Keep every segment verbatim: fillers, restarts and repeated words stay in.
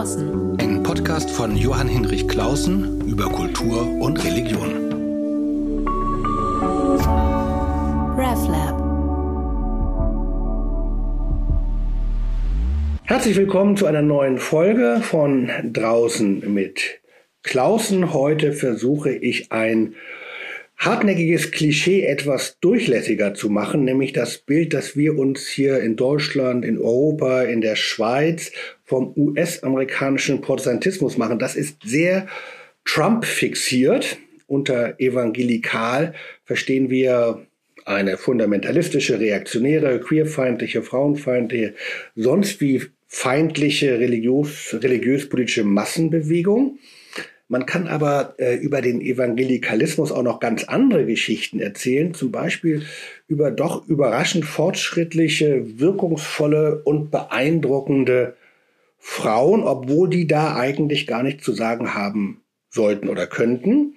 Clausen. Ein Podcast von Johann Hinrich Clausen über Kultur und Religion. RefLab. Herzlich willkommen zu einer neuen Folge von Draußen mit Clausen. Heute versuche ich ein hartnäckiges Klischee etwas durchlässiger zu machen, nämlich das Bild, das wir uns hier in Deutschland, in Europa, in der Schweiz vom U S-amerikanischen Protestantismus machen. Das ist sehr Trump fixiert. Unter evangelikal verstehen wir eine fundamentalistische, reaktionäre, queerfeindliche, frauenfeindliche, sonst wie feindliche religiös, religiös-politische Massenbewegung. Man kann aber äh, über den Evangelikalismus auch noch ganz andere Geschichten erzählen, zum Beispiel über doch überraschend fortschrittliche, wirkungsvolle und beeindruckende Frauen, obwohl die da eigentlich gar nichts zu sagen haben sollten oder könnten.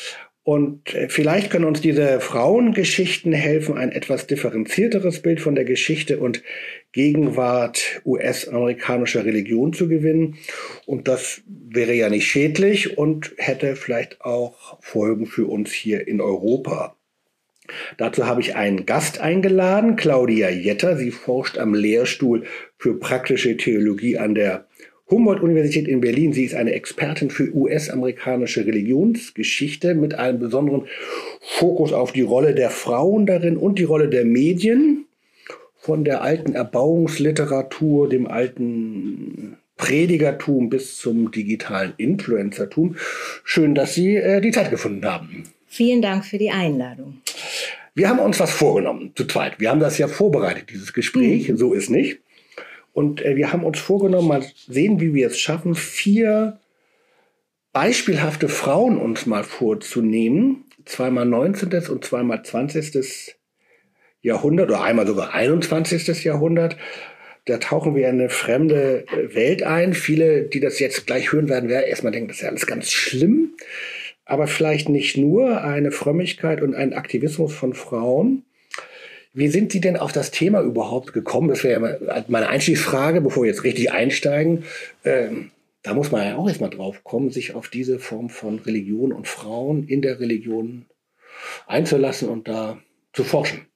Und äh, vielleicht können uns diese Frauengeschichten helfen, ein etwas differenzierteres Bild von der Geschichte und Gegenwart U S-amerikanischer Religion zu gewinnen. Und das wäre ja nicht schädlich und hätte vielleicht auch Folgen für uns hier in Europa. Dazu habe ich einen Gast eingeladen, Claudia Jetter. Sie forscht am Lehrstuhl für praktische Theologie an der Humboldt-Universität in Berlin. Sie ist eine Expertin für U S-amerikanische Religionsgeschichte mit einem besonderen Fokus auf die Rolle der Frauen darin und die Rolle der Medien. Von der alten Erbauungsliteratur, dem alten Predigertum bis zum digitalen Influencertum. Schön, dass Sie äh, die Zeit gefunden haben. Vielen Dank für die Einladung. Wir haben uns was vorgenommen, zu zweit. Wir haben das ja vorbereitet, dieses Gespräch. Mhm. So ist nicht. Und äh, wir haben uns vorgenommen, mal sehen, wie wir es schaffen, vier beispielhafte Frauen uns mal vorzunehmen. Zweimal neunzehntes und zweimal zwanzigstes Jahrhundert oder einmal sogar einundzwanzigstes Jahrhundert. Da tauchen wir in eine fremde Welt ein. Viele, die das jetzt gleich hören werden, werden erstmal denken, das ist ja alles ganz schlimm. Aber vielleicht nicht nur eine Frömmigkeit und ein Aktivismus von Frauen. Wie sind Sie denn auf das Thema überhaupt gekommen? Das wäre ja meine Einstiegsfrage, bevor wir jetzt richtig einsteigen. Ähm, da muss man ja auch erstmal drauf kommen, sich auf diese Form von Religion und Frauen in der Religion einzulassen und da zu forschen.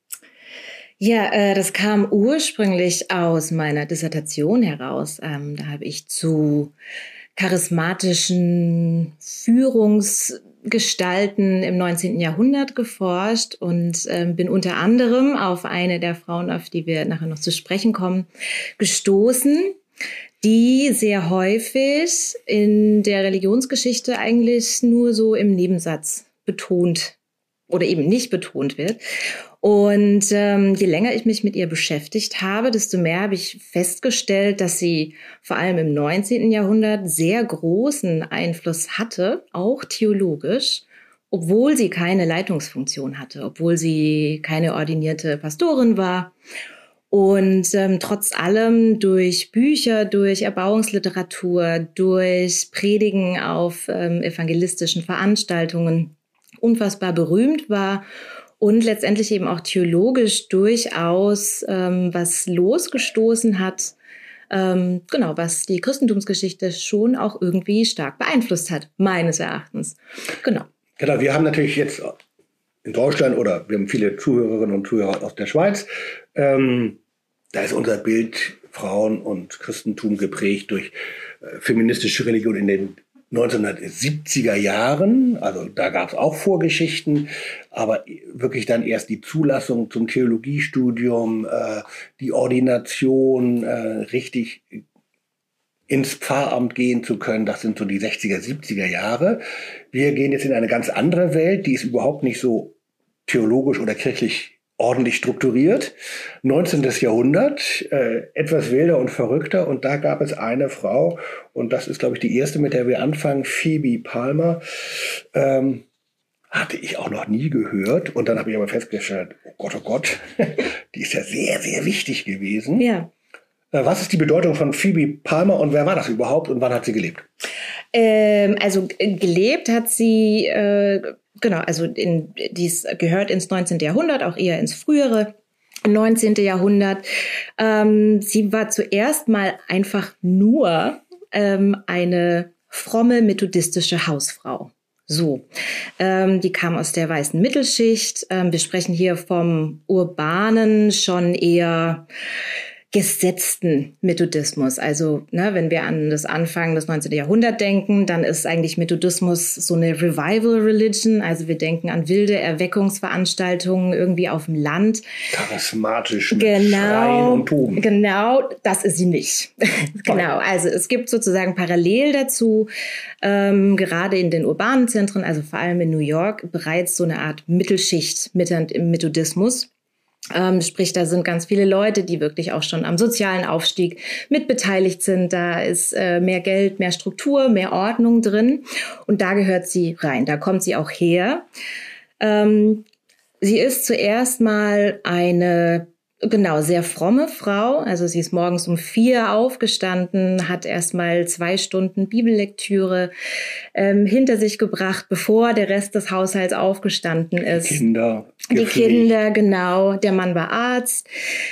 Ja, äh, das kam ursprünglich aus meiner Dissertation heraus. Ähm, da habe ich zu charismatischen Führungsgestalten im neunzehnten Jahrhundert geforscht und ähm, bin unter anderem auf eine der Frauen, auf die wir nachher noch zu sprechen kommen, gestoßen, die sehr häufig in der Religionsgeschichte eigentlich nur so im Nebensatz betont oder eben nicht betont wird. Und ähm, je länger ich mich mit ihr beschäftigt habe, desto mehr habe ich festgestellt, dass sie vor allem im neunzehnten Jahrhundert sehr großen Einfluss hatte, auch theologisch, obwohl sie keine Leitungsfunktion hatte, obwohl sie keine ordinierte Pastorin war. Und ähm, trotz allem durch Bücher, durch Erbauungsliteratur, durch Predigen auf ähm, evangelistischen Veranstaltungen unfassbar berühmt war und letztendlich eben auch theologisch durchaus ähm, was losgestoßen hat, ähm, genau, was die Christentumsgeschichte schon auch irgendwie stark beeinflusst hat, meines Erachtens. Genau. Genau, wir haben natürlich jetzt in Deutschland oder wir haben viele Zuhörerinnen und Zuhörer aus der Schweiz. Ähm, da ist unser Bild Frauen und Christentum geprägt durch äh, feministische Religion in den neunzehnhundertsiebziger Jahren, also da gab es auch Vorgeschichten, aber wirklich dann erst die Zulassung zum Theologiestudium, äh, die Ordination, äh, richtig ins Pfarramt gehen zu können, das sind so die sechziger, siebziger Jahre. Wir gehen jetzt in eine ganz andere Welt, die ist überhaupt nicht so theologisch oder kirchlich ordentlich strukturiert. neunzehntes Jahrhundert, äh, etwas wilder und verrückter. Und da gab es eine Frau, und das ist, glaube ich, die erste, mit der wir anfangen, Phoebe Palmer. Ähm, hatte ich auch noch nie gehört. Und dann habe ich aber festgestellt, oh Gott, oh Gott, die ist ja sehr, sehr wichtig gewesen. Ja. Äh, was ist die Bedeutung von Phoebe Palmer und wer war das überhaupt und wann hat sie gelebt? Ähm, also gelebt hat sie... Äh Genau, also in, dies gehört ins neunzehnten Jahrhundert, auch eher ins frühere neunzehnten Jahrhundert. Ähm, sie war zuerst mal einfach nur ähm, eine fromme methodistische Hausfrau. So, ähm, die kam aus der weißen Mittelschicht. Ähm, wir sprechen hier vom urbanen, schon eher gesetzten Methodismus. Also, ne, wenn wir an das Anfang des neunzehnten Jahrhunderts denken, dann ist eigentlich Methodismus so eine Revival-Religion. Also wir denken an wilde Erweckungsveranstaltungen irgendwie auf dem Land. Charismatisch mit Genau, Schreien und Toben. Genau, das ist sie nicht. Genau, also es gibt sozusagen parallel dazu, ähm, gerade in den urbanen Zentren, also vor allem in New York, bereits so eine Art Mittelschicht mit im Methodismus. Ähm, sprich, da sind ganz viele Leute, die wirklich auch schon am sozialen Aufstieg mitbeteiligt sind. Da ist äh, mehr Geld, mehr Struktur, mehr Ordnung drin. Und da gehört sie rein. Da kommt sie auch her. Ähm, sie ist zuerst mal eine, genau, sehr fromme Frau. Also sie ist morgens um vier aufgestanden, hat erst mal zwei Stunden Bibellektüre ähm, hinter sich gebracht, bevor der Rest des Haushalts aufgestanden ist. Die Kinder. Die Kinder, genau. Der Mann war Arzt.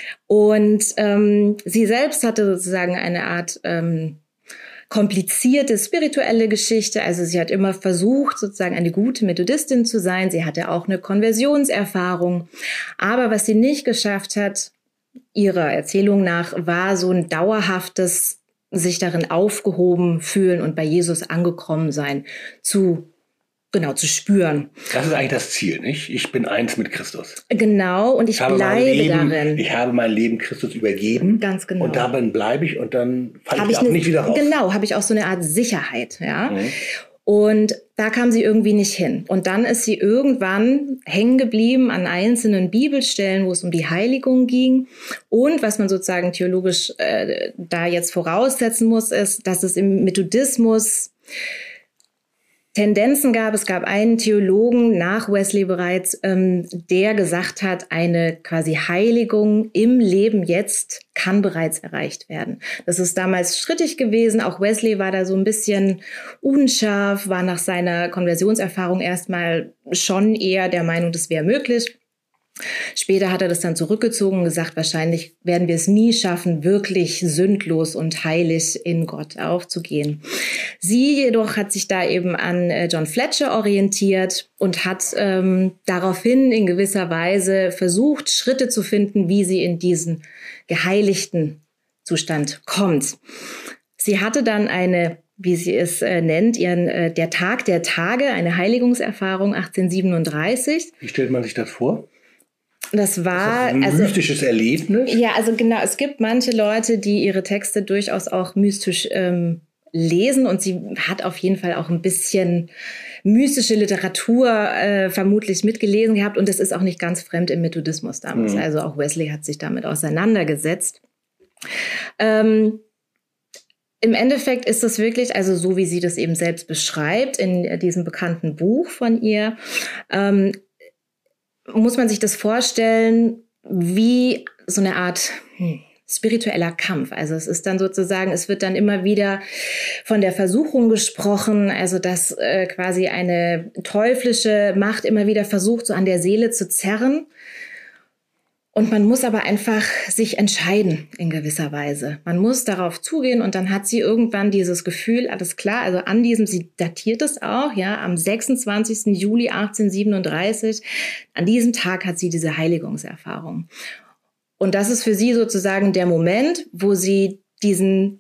Und ähm, sie selbst hatte sozusagen eine Art ähm, komplizierte spirituelle Geschichte. Also sie hat immer versucht, sozusagen eine gute Methodistin zu sein. Sie hatte auch eine Konversionserfahrung. Aber was sie nicht geschafft hat, ihrer Erzählung nach, war so ein dauerhaftes sich darin aufgehoben fühlen und bei Jesus angekommen sein zu Genau, zu spüren. Das ist eigentlich das Ziel, nicht? Ich bin eins mit Christus. Genau, und ich, ich bleibe Leben, darin. Ich habe mein Leben Christus übergeben. Ganz genau. Und darin bleibe ich und dann falle ich, ich auch ne, nicht wieder raus. Genau, habe ich auch so eine Art Sicherheit, ja. Mhm. Und da kam sie irgendwie nicht hin. Und dann ist sie irgendwann hängen geblieben an einzelnen Bibelstellen, wo es um die Heiligung ging. Und was man sozusagen theologisch äh, da jetzt voraussetzen muss, ist, dass es im Methodismus Tendenzen gab. Es gab einen Theologen nach Wesley bereits, ähm, der gesagt hat, eine quasi Heiligung im Leben jetzt kann bereits erreicht werden. Das ist damals strittig gewesen. Auch Wesley war da so ein bisschen unscharf, war nach seiner Konversionserfahrung erstmal schon eher der Meinung, das wäre möglich. Später hat er das dann zurückgezogen und gesagt, wahrscheinlich werden wir es nie schaffen, wirklich sündlos und heilig in Gott aufzugehen. Sie jedoch hat sich da eben an John Fletcher orientiert und hat ähm, daraufhin in gewisser Weise versucht, Schritte zu finden, wie sie in diesen geheiligten Zustand kommt. Sie hatte dann eine, wie sie es äh, nennt, ihren äh, der Tag der Tage, eine Heiligungserfahrung achtzehnhundertsiebenunddreißig. Wie stellt man sich das vor? Das war ist das ein also, mystisches Erlebnis. Ja, also genau. Es gibt manche Leute, die ihre Texte durchaus auch mystisch ähm, lesen, und sie hat auf jeden Fall auch ein bisschen mystische Literatur äh, vermutlich mitgelesen gehabt, und das ist auch nicht ganz fremd im Methodismus damals. Mhm. Also auch Wesley hat sich damit auseinandergesetzt. Ähm, Im Endeffekt ist das wirklich, also so wie sie das eben selbst beschreibt in diesem bekannten Buch von ihr, ähm, muss man sich das vorstellen wie so eine Art hm, spiritueller Kampf. Also es ist dann sozusagen, es wird dann immer wieder von der Versuchung gesprochen, also dass äh, quasi eine teuflische Macht immer wieder versucht, so an der Seele zu zerren. Und man muss aber einfach sich entscheiden in gewisser Weise. Man muss darauf zugehen, und dann hat sie irgendwann dieses Gefühl, alles klar, also an diesem, sie datiert es auch, ja, am sechsundzwanzigsten Juli achtzehnhundertsiebenunddreißig, an diesem Tag hat sie diese Heiligungserfahrung. Und das ist für sie sozusagen der Moment, wo sie diesen,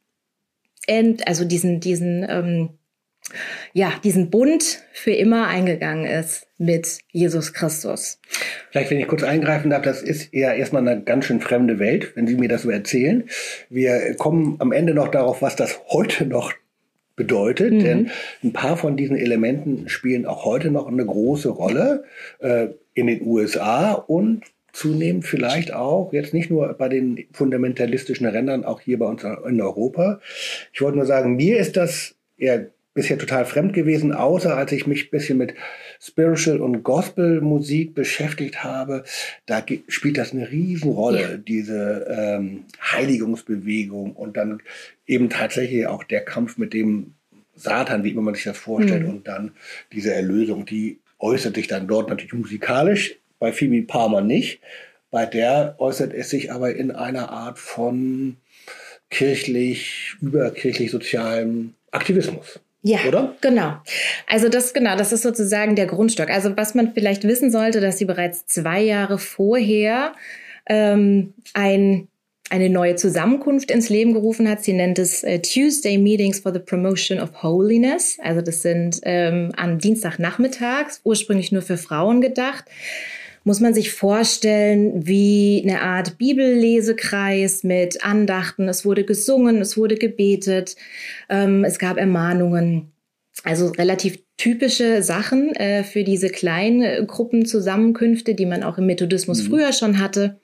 also diesen, diesen, ähm, ja, diesen Bund für immer eingegangen ist mit Jesus Christus. Vielleicht, wenn ich kurz eingreifen darf, das ist ja erstmal eine ganz schön fremde Welt, wenn Sie mir das so erzählen. Wir kommen am Ende noch darauf, was das heute noch bedeutet, mhm. denn ein paar von diesen Elementen spielen auch heute noch eine große Rolle äh, in den U S A und zunehmend vielleicht auch, jetzt nicht nur bei den fundamentalistischen Rändern, auch hier bei uns in Europa. Ich wollte nur sagen, mir ist das eher bisher total fremd gewesen, außer als ich mich ein bisschen mit Spiritual- und Gospel-Musik beschäftigt habe. Da spielt das eine Riesenrolle, ja. diese ähm, Heiligungsbewegung und dann eben tatsächlich auch der Kampf mit dem Satan, wie immer man sich das vorstellt, mhm. und dann diese Erlösung, die äußert sich dann dort natürlich musikalisch, bei Phoebe Palmer nicht. Bei der äußert es sich aber in einer Art von kirchlich, überkirchlich-sozialem Aktivismus. Ja, oder? Genau. Also das, genau, das ist sozusagen der Grundstock. Also was man vielleicht wissen sollte, dass sie bereits zwei Jahre vorher ähm, ein, eine neue Zusammenkunft ins Leben gerufen hat. Sie nennt es äh, Tuesday Meetings for the Promotion of Holiness. Also das sind ähm, am Dienstagnachmittags, ursprünglich nur für Frauen gedacht. Muss man sich vorstellen wie eine Art Bibellesekreis mit Andachten. Es wurde gesungen, es wurde gebetet, ähm, es gab Ermahnungen. Also relativ typische Sachen äh, für diese kleinen Gruppenzusammenkünfte, die man auch im Methodismus mhm. früher schon hatte.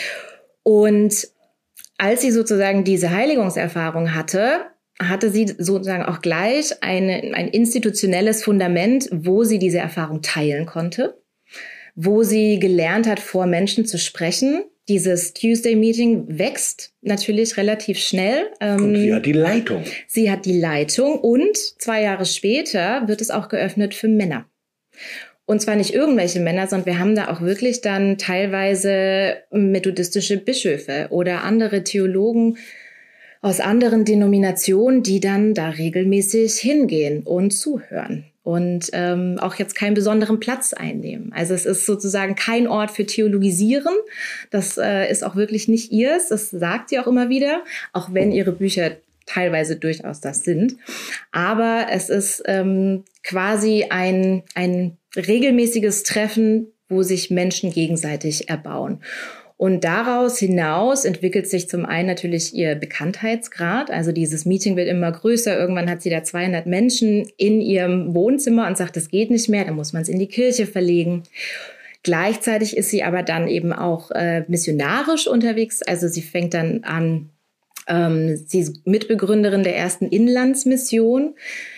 Und als sie sozusagen diese Heiligungserfahrung hatte, hatte sie sozusagen auch gleich eine, ein institutionelles Fundament, wo sie diese Erfahrung teilen konnte, wo sie gelernt hat, vor Menschen zu sprechen. Dieses Tuesday-Meeting wächst natürlich relativ schnell. Und sie hat die Leitung. Sie hat die Leitung und zwei Jahre später wird es auch geöffnet für Männer. Und zwar nicht irgendwelche Männer, sondern wir haben da auch wirklich dann teilweise methodistische Bischöfe oder andere Theologen aus anderen Denominationen, die dann da regelmäßig hingehen und zuhören. Und ähm, auch jetzt keinen besonderen Platz einnehmen. Also es ist sozusagen kein Ort für Theologisieren. Das äh, ist auch wirklich nicht ihrs. Das sagt sie auch immer wieder, auch wenn ihre Bücher teilweise durchaus das sind. Aber es ist ähm, quasi ein, ein regelmäßiges Treffen, wo sich Menschen gegenseitig erbauen. Und daraus hinaus entwickelt sich zum einen natürlich ihr Bekanntheitsgrad. Also dieses Meeting wird immer größer. Irgendwann hat sie da zweihundert Menschen in ihrem Wohnzimmer und sagt, das geht nicht mehr, dann muss man es in die Kirche verlegen. Gleichzeitig ist sie aber dann eben auch äh, missionarisch unterwegs. Also sie fängt dann an, ähm, sie ist Mitbegründerin der ersten Inlandsmission.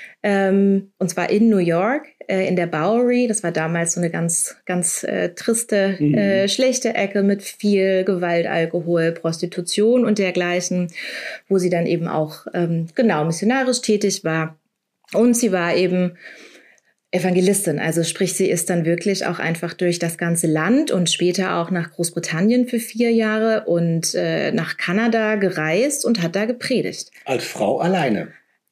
Ähm, und zwar in New York, äh, in der Bowery. Das war damals so eine ganz, ganz äh, triste, mhm. äh, schlechte Ecke mit viel Gewalt, Alkohol, Prostitution und dergleichen, wo sie dann eben auch ähm, genau missionarisch tätig war. Und sie war eben Evangelistin, also sprich, sie ist dann wirklich auch einfach durch das ganze Land und später auch nach Großbritannien für vier Jahre und äh, nach Kanada gereist und hat da gepredigt. Als Frau alleine?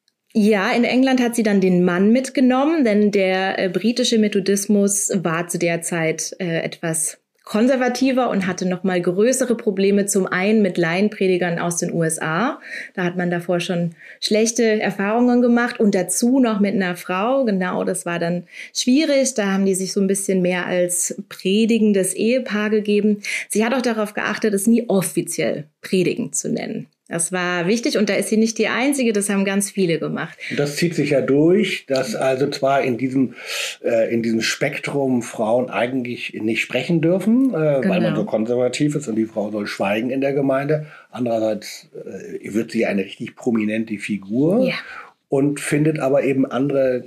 Ja, in England hat sie dann den Mann mitgenommen, denn der äh, britische Methodismus war zu der Zeit äh, etwas konservativer und hatte noch mal größere Probleme, zum einen mit Laienpredigern aus den U S A. Da hat man davor schon schlechte Erfahrungen gemacht und dazu noch mit einer Frau. Genau, das war dann schwierig. Da haben die sich so ein bisschen mehr als predigendes Ehepaar gegeben. Sie hat auch darauf geachtet, es nie offiziell Predigen zu nennen. Das war wichtig und da ist sie nicht die Einzige, das haben ganz viele gemacht. Das zieht sich ja durch, dass also zwar in diesem, äh, in diesem Spektrum Frauen eigentlich nicht sprechen dürfen, äh, genau. weil man so konservativ ist und die Frau soll schweigen in der Gemeinde. Andererseits äh, wird sie eine richtig prominente Figur ja. und findet aber eben andere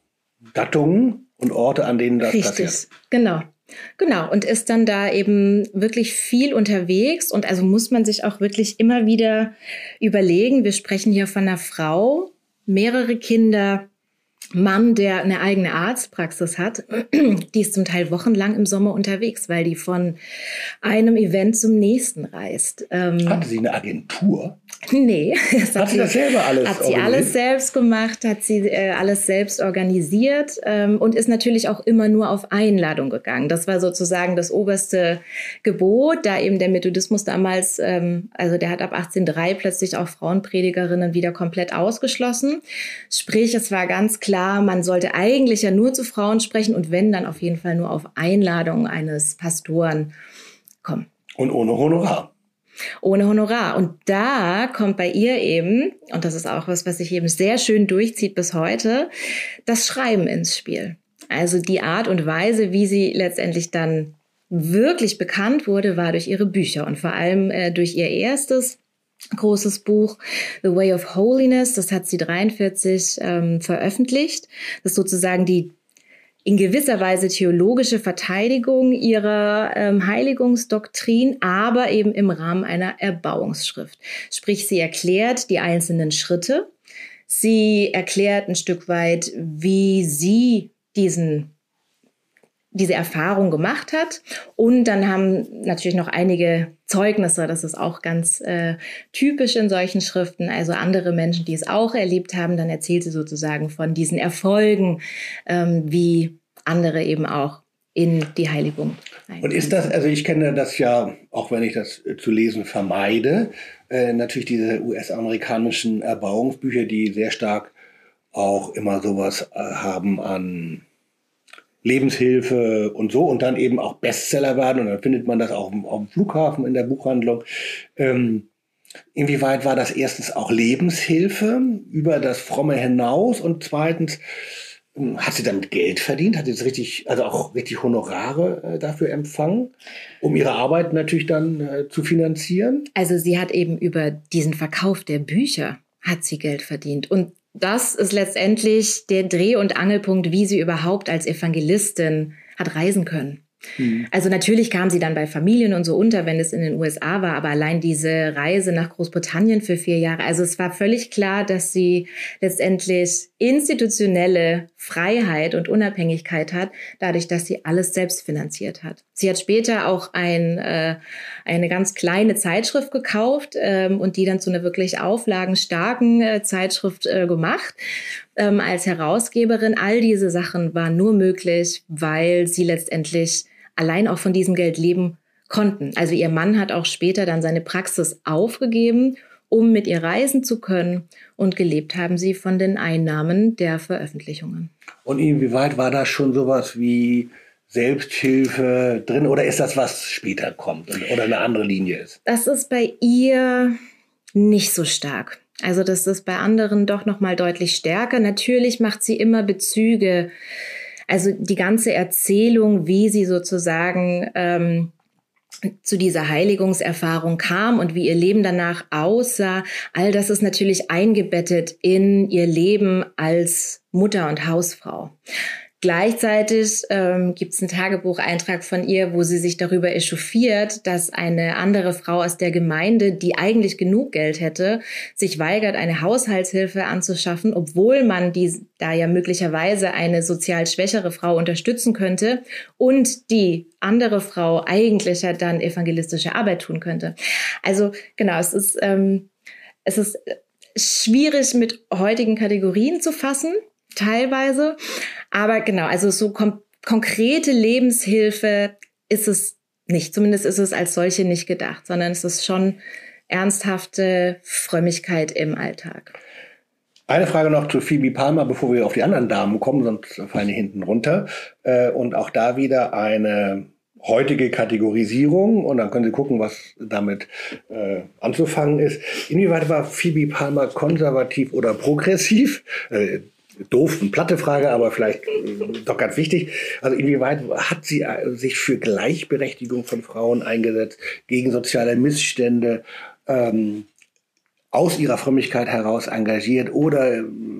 Gattungen und Orte, an denen das richtig. passiert. Genau. Genau, und ist dann da eben wirklich viel unterwegs und also muss man sich auch wirklich immer wieder überlegen, wir sprechen hier von einer Frau, mehrere Kinder, Mann, der eine eigene Arztpraxis hat, die ist zum Teil wochenlang im Sommer unterwegs, weil die von einem Event zum nächsten reist. Ähm, Hatte sie eine Agentur? Nee. Das hat, hat sie das selber alles Hat sie alles selbst gemacht, hat sie äh, alles selbst organisiert ähm, und ist natürlich auch immer nur auf Einladung gegangen. Das war sozusagen das oberste Gebot, da eben der Methodismus damals, ähm, also der hat ab achtzehnhundertdrei plötzlich auch Frauenpredigerinnen wieder komplett ausgeschlossen. Sprich, es war ganz klar, man sollte eigentlich ja nur zu Frauen sprechen und wenn, dann auf jeden Fall nur auf Einladung eines Pastoren kommen. Und ohne Honorar. Ohne Honorar. Und da kommt bei ihr eben, und das ist auch was, was sich eben sehr schön durchzieht bis heute, das Schreiben ins Spiel. Also die Art und Weise, wie sie letztendlich dann wirklich bekannt wurde, war durch ihre Bücher und vor allem äh, durch ihr erstes großes Buch, The Way of Holiness. Das hat sie dreiundvierzig ähm, veröffentlicht. Das ist sozusagen die in gewisser Weise theologische Verteidigung ihrer ähm, Heiligungsdoktrin, aber eben im Rahmen einer Erbauungsschrift. Sprich, sie erklärt die einzelnen Schritte. Sie erklärt ein Stück weit, wie sie diesen diese Erfahrung gemacht hat. Und dann haben natürlich noch einige Zeugnisse, das ist auch ganz äh, typisch in solchen Schriften, also andere Menschen, die es auch erlebt haben, dann erzählt sie sozusagen von diesen Erfolgen, ähm, wie andere eben auch in die Heiligung. Und ist das, also ich kenne das ja, auch wenn ich das zu lesen vermeide, äh, natürlich diese U S-amerikanischen Erbauungsbücher, die sehr stark auch immer sowas äh, haben an Lebenshilfe und so und dann eben auch Bestseller werden und dann findet man das auch auf dem Flughafen in der Buchhandlung. Ähm, inwieweit war das erstens auch Lebenshilfe über das Fromme hinaus und zweitens, ähm, hat sie damit Geld verdient? Hat sie das richtig, also auch richtig Honorare äh, dafür empfangen, um ihre Arbeit natürlich dann äh, zu finanzieren? Also sie hat eben über diesen Verkauf der Bücher hat sie Geld verdient und das ist letztendlich der Dreh- und Angelpunkt, wie sie überhaupt als Evangelistin hat reisen können. Mhm. Also natürlich kam sie dann bei Familien und so unter, wenn es in den U S A war, aber allein diese Reise nach Großbritannien für vier Jahre, also es war völlig klar, dass sie letztendlich institutionelle Freiheit und Unabhängigkeit hat, dadurch, dass sie alles selbst finanziert hat. Sie hat später auch ein, äh, eine ganz kleine Zeitschrift gekauft ähm, und die dann zu einer wirklich auflagenstarken äh, Zeitschrift äh, gemacht. Ähm, als Herausgeberin, all diese Sachen waren nur möglich, weil sie letztendlich allein auch von diesem Geld leben konnten. Also ihr Mann hat auch später dann seine Praxis aufgegeben, um mit ihr reisen zu können. Und gelebt haben sie von den Einnahmen der Veröffentlichungen. Und inwieweit war da schon sowas wie Selbsthilfe drin? Oder ist das, was später kommt oder eine andere Linie ist? Das ist bei ihr nicht so stark. Also das ist bei anderen doch noch mal deutlich stärker. Natürlich macht sie immer Bezüge. Also die ganze Erzählung, wie sie sozusagen ähm, zu dieser Heiligungserfahrung kam und wie ihr Leben danach aussah, all das ist natürlich eingebettet in ihr Leben als Mutter und Hausfrau. Gleichzeitig ähm, gibt es einen Tagebucheintrag von ihr, wo sie sich darüber echauffiert, dass eine andere Frau aus der Gemeinde, die eigentlich genug Geld hätte, sich weigert, eine Haushaltshilfe anzuschaffen, obwohl man die da ja möglicherweise eine sozial schwächere Frau unterstützen könnte und die andere Frau eigentlich ja dann evangelistische Arbeit tun könnte. Also genau, es ist, ähm, es ist schwierig mit heutigen Kategorien zu fassen, teilweise. Aber genau, also so kom- konkrete Lebenshilfe ist es nicht. Zumindest ist es als solche nicht gedacht, sondern es ist schon ernsthafte Frömmigkeit im Alltag. Eine Frage noch zu Phoebe Palmer, bevor wir auf die anderen Damen kommen, sonst fallen die hinten runter. Und auch da wieder eine heutige Kategorisierung und dann können Sie gucken, was damit äh, anzufangen ist. Inwieweit war Phoebe Palmer konservativ oder progressiv? Äh, Doof, eine platte Frage, aber vielleicht äh, doch ganz wichtig. Also inwieweit hat sie äh, sich für Gleichberechtigung von Frauen eingesetzt, gegen soziale Missstände, ähm, aus ihrer Frömmigkeit heraus engagiert oder äh,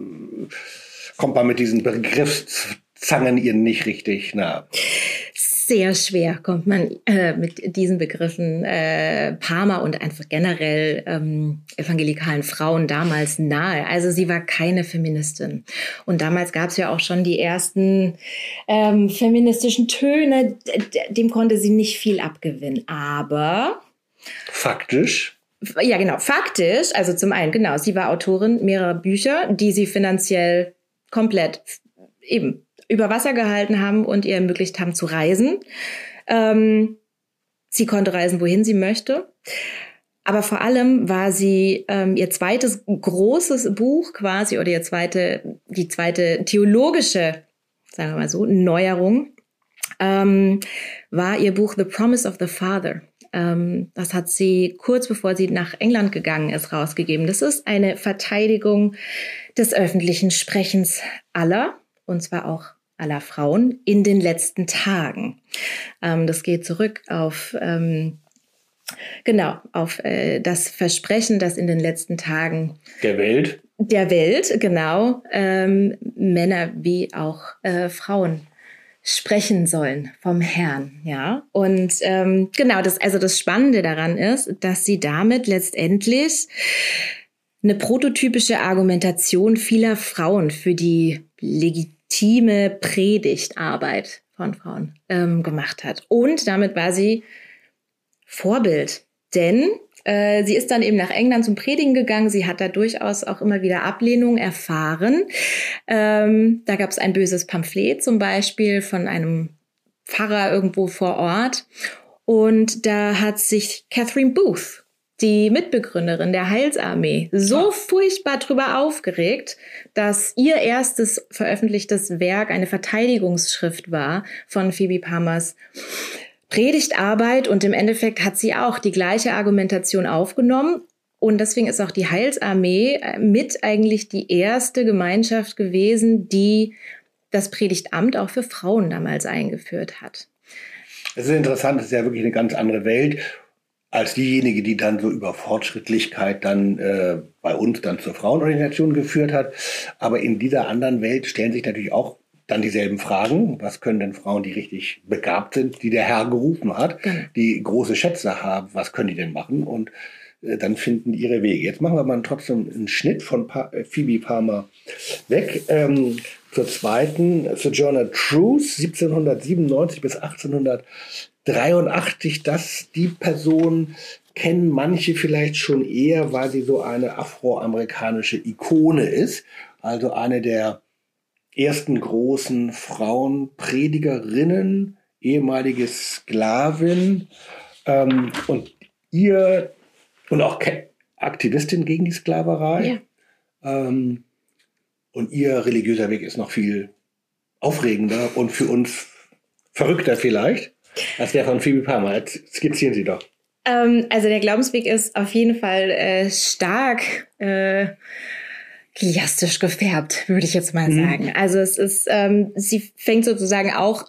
kommt man mit diesen Begriffszangen ihr nicht richtig nahe? Sehr schwer kommt man äh, mit diesen Begriffen äh, Palmer und einfach generell ähm, evangelikalen Frauen damals nahe. Also sie war keine Feministin. Und damals gab es ja auch schon die ersten ähm, feministischen Töne. Dem konnte sie nicht viel abgewinnen. Aber faktisch? Ja, genau. Faktisch, also zum einen, genau, sie war Autorin mehrerer Bücher, die sie finanziell komplett eben über Wasser gehalten haben und ihr ermöglicht haben zu reisen. Ähm, sie konnte reisen, wohin sie möchte. Aber vor allem war sie ähm, ihr zweites großes Buch quasi oder ihr zweite, die zweite theologische, sagen wir mal so, Neuerung, ähm, war ihr Buch The Promise of the Father. Ähm, das hat sie kurz bevor sie nach England gegangen ist, rausgegeben. Das ist eine Verteidigung des öffentlichen Sprechens aller, und zwar auch aller Frauen in den letzten Tagen. Ähm, das geht zurück auf, ähm, genau, auf äh, das Versprechen, dass in den letzten Tagen der Welt, der Welt, genau, ähm, Männer wie auch äh, Frauen sprechen sollen vom Herrn, ja. Und ähm, genau, das, also das Spannende daran ist, dass sie damit letztendlich eine prototypische Argumentation vieler Frauen für die legitime Predigtarbeit von Frauen ähm, gemacht hat. Und damit war sie Vorbild, denn äh, sie ist dann eben nach England zum Predigen gegangen. Sie hat da durchaus auch immer wieder Ablehnung erfahren. Ähm, da gab es ein böses Pamphlet zum Beispiel von einem Pfarrer irgendwo vor Ort. Und da hat sich Catherine Booth, die Mitbegründerin der Heilsarmee, so furchtbar drüber aufgeregt, dass ihr erstes veröffentlichtes Werk eine Verteidigungsschrift war von Phoebe Palmers Predigtarbeit. Und im Endeffekt hat sie auch die gleiche Argumentation aufgenommen. Und deswegen ist auch die Heilsarmee mit eigentlich die erste Gemeinschaft gewesen, die das Predigtamt auch für Frauen damals eingeführt hat. Es ist interessant, es ist ja wirklich eine ganz andere Welt als diejenige, die dann so über Fortschrittlichkeit dann äh, bei uns dann zur Frauenorganisation geführt hat. Aber in dieser anderen Welt stellen sich natürlich auch dann dieselben Fragen. Was können denn Frauen, die richtig begabt sind, die der Herr gerufen hat, die große Schätze haben, was können die denn machen? Und äh, dann finden die ihre Wege. Jetzt machen wir mal trotzdem einen Schnitt von pa- Phoebe Palmer weg. Ähm, zur zweiten, Sojourner Truth, siebzehnhundertsiebenundneunzig bis achtzehnhundertdreiundachtzig. Das, die Person kennen manche vielleicht schon eher, weil sie so eine afroamerikanische Ikone ist. Also eine der ersten großen Frauenpredigerinnen, ehemalige Sklavin ähm, und ihr und auch Aktivistin gegen die Sklaverei. Ja. Ähm, und ihr religiöser Weg ist noch viel aufregender und für uns verrückter vielleicht als der von Phoebe Palmer. Skizzieren Sie doch. Ähm, also der Glaubensweg ist auf jeden Fall äh, stark äh, chiastisch gefärbt, würde ich jetzt mal mhm. sagen. Also es ist, ähm, sie fängt sozusagen auch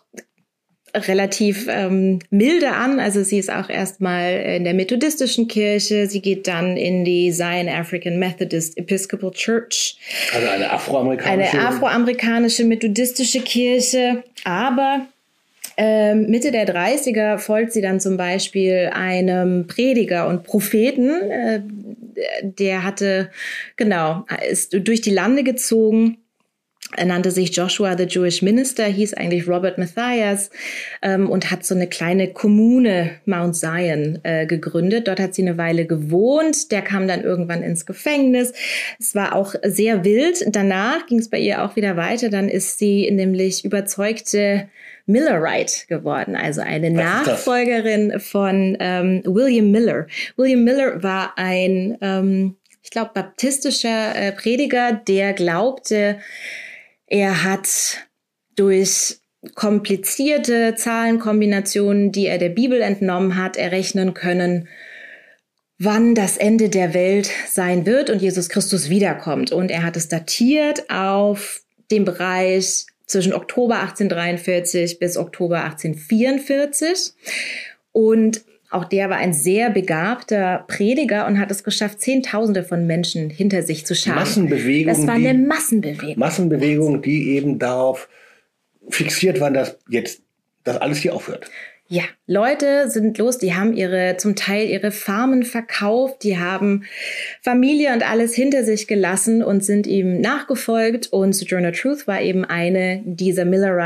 relativ ähm, milde an. Also sie ist auch erstmal in der methodistischen Kirche. Sie geht dann in die Zion African Methodist Episcopal Church. Also eine afroamerikanische... Eine afroamerikanische methodistische Kirche. Aber ähm, Mitte der dreißiger folgt sie dann zum Beispiel einem Prediger und Propheten. Äh, der hatte, genau, ist durch die Lande gezogen. Er nannte sich Joshua the Jewish Minister, hieß eigentlich Robert Matthias ähm, und hat so eine kleine Kommune Mount Zion äh, gegründet. Dort hat sie eine Weile gewohnt. Der kam dann irgendwann ins Gefängnis. Es war auch sehr wild. Danach ging es bei ihr auch wieder weiter. Dann ist sie nämlich überzeugte Millerite geworden, also eine Nachfolgerin von ähm, William Miller. William Miller war ein, ähm, ich glaube, baptistischer äh, Prediger, der glaubte, er hat durch komplizierte Zahlenkombinationen, die er der Bibel entnommen hat, errechnen können, wann das Ende der Welt sein wird und Jesus Christus wiederkommt. Und er hat es datiert auf den Bereich zwischen Oktober achtzehnhundertdreiundvierzig bis Oktober achtzehnhundertvierundvierzig. Und auch der war ein sehr begabter Prediger und hat es geschafft, Zehntausende von Menschen hinter sich zu scharen. Massenbewegung. Das war eine die, Massenbewegung. Massenbewegung, die eben darauf fixiert waren, dass jetzt das alles hier aufhört. Ja, Leute sind los, die haben ihre, zum Teil ihre Farmen verkauft, die haben Familie und alles hinter sich gelassen und sind ihm nachgefolgt. Und Sojourner Truth war eben eine dieser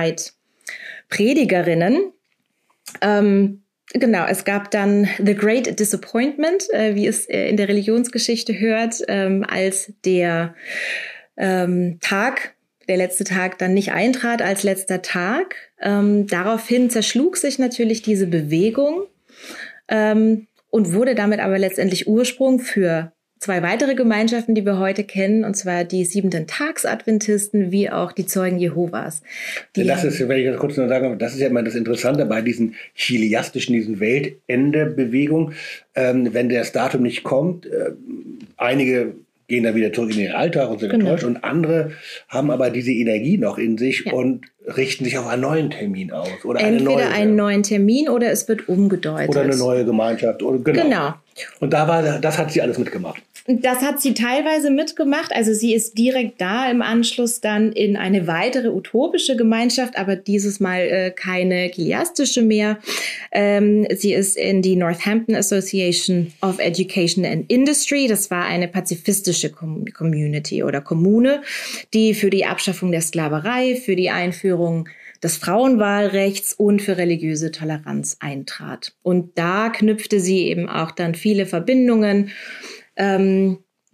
Millerite-Predigerinnen. Ähm, Genau, es gab dann The Great Disappointment, äh, wie es äh, in der Religionsgeschichte hört, ähm, als der ähm, Tag, der letzte Tag dann nicht eintrat als letzter Tag. Ähm, daraufhin zerschlug sich natürlich diese Bewegung ähm, und wurde damit aber letztendlich Ursprung für zwei weitere Gemeinschaften, die wir heute kennen, und zwar die Siebenten-Tags-Adventisten wie auch die Zeugen Jehovas. Die das ist, wenn ich das kurz noch sagen, das ist ja immer das Interessante bei diesen chiliastischen, diesen Weltende-Bewegungen, ähm, wenn das Datum nicht kommt, äh, einige gehen dann wieder zurück in den Alltag und sind genau. enttäuscht und andere haben aber diese Energie noch in sich ja. und richten sich auf einen neuen Termin aus. Oder Entweder eine neue, einen neuen Termin oder es wird umgedeutet. Oder eine neue Gemeinschaft. Oder, genau. genau. Und da war, das hat sie alles mitgemacht. Das hat sie teilweise mitgemacht. Also sie ist direkt da im Anschluss dann in eine weitere utopische Gemeinschaft, aber dieses Mal äh, keine chiliastische mehr. Ähm, sie ist in die Northampton Association of Education and Industry. Das war eine pazifistische Com- Community oder Kommune, die für die Abschaffung der Sklaverei, für die Einführung des Frauenwahlrechts und für religiöse Toleranz eintrat. Und da knüpfte sie eben auch dann viele Verbindungen ähm,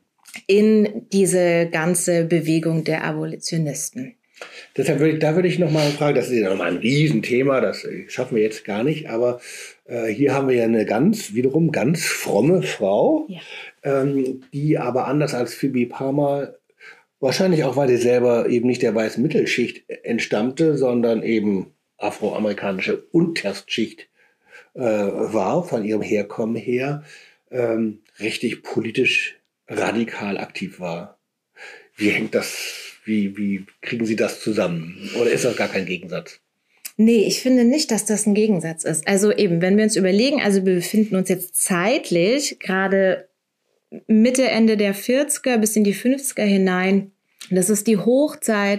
in diese ganze Bewegung der Abolitionisten. Deshalb würde ich, da würde ich nochmal fragen, das ist ja nochmal ein Riesenthema, das schaffen wir jetzt gar nicht, aber äh, hier haben wir ja eine ganz, wiederum ganz fromme Frau, Ja. ähm, die aber anders als Phoebe Palmer, wahrscheinlich auch, weil sie selber eben nicht der weißen Mittelschicht entstammte, sondern eben afroamerikanische Unterschicht äh, war, von ihrem Herkommen her, ähm, richtig politisch radikal aktiv war. Wie hängt das, wie, wie kriegen Sie das zusammen? Oder ist das gar kein Gegensatz? Nee, ich finde nicht, dass das ein Gegensatz ist. Also eben, wenn wir uns überlegen, also wir befinden uns jetzt zeitlich gerade Mitte, Ende der vierziger bis in die fünfziger hinein. Das ist die Hochzeit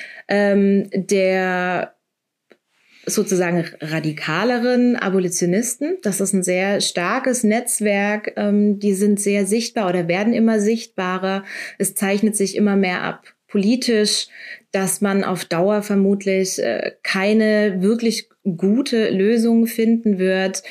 ähm, der sozusagen radikaleren Abolitionisten. Das ist ein sehr starkes Netzwerk. Ähm, die sind sehr sichtbar oder werden immer sichtbarer. Es zeichnet sich immer mehr ab politisch, dass man auf Dauer vermutlich äh, keine wirklich gute Lösung finden wird,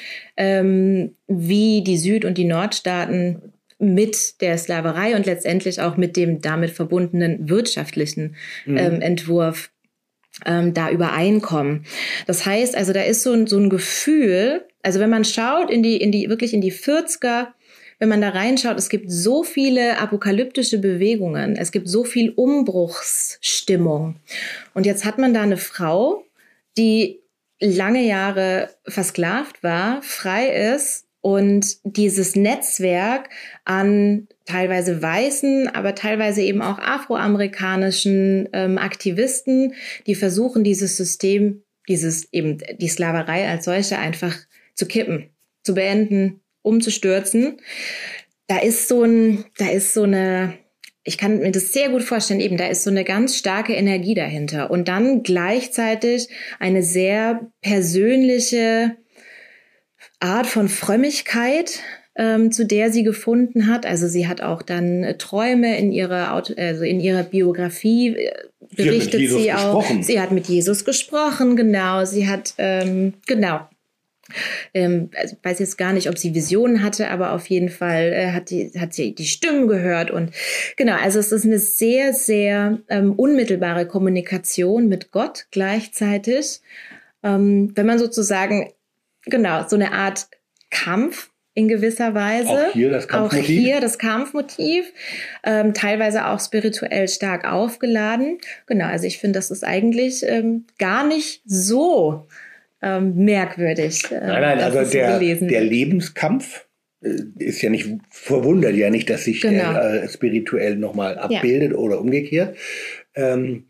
ähm, wie die Süd- und die Nordstaaten mit der Sklaverei und letztendlich auch mit dem damit verbundenen wirtschaftlichen mhm. ähm, Entwurf ähm, da übereinkommen. Das heißt, also da ist so ein, so ein Gefühl, also wenn man schaut in die, in die, wirklich in die vierziger, wenn man da reinschaut, es gibt so viele apokalyptische Bewegungen, es gibt so viel Umbruchsstimmung. Und jetzt hat man da eine Frau, die lange Jahre versklavt war, frei ist, und dieses Netzwerk an teilweise weißen, aber teilweise eben auch afroamerikanischen ähm, Aktivisten, die versuchen, dieses System, dieses eben die Sklaverei als solche einfach zu kippen, zu beenden, umzustürzen. Da ist so ein, da ist so eine, ich kann mir das sehr gut vorstellen, eben, da ist so eine ganz starke Energie dahinter. Und dann gleichzeitig eine sehr persönliche Art von Frömmigkeit, ähm, zu der sie gefunden hat. Also sie hat auch dann äh, Träume in ihrer, Auto, also in ihrer Biografie, äh, berichtet sie, sie auch. Gesprochen. Sie hat mit Jesus gesprochen, genau. Sie hat, ähm, genau. Ähm, also ich weiß jetzt gar nicht, ob sie Visionen hatte, aber auf jeden Fall äh, hat, die, hat sie die Stimmen gehört. Und genau, also es ist eine sehr, sehr ähm, unmittelbare Kommunikation mit Gott gleichzeitig. Ähm, wenn man sozusagen Genau, so eine Art Kampf in gewisser Weise. Auch hier das Kampfmotiv. Auch hier das Kampfmotiv, ähm, teilweise auch spirituell stark aufgeladen. Genau, also ich finde, das ist eigentlich ähm, gar nicht so ähm, merkwürdig. Äh, nein, nein, also so der, gelesen der wird. Lebenskampf äh, ist ja nicht, verwundert ja nicht, dass sich Genau. der äh, spirituell nochmal abbildet ja. oder umgekehrt. Ähm,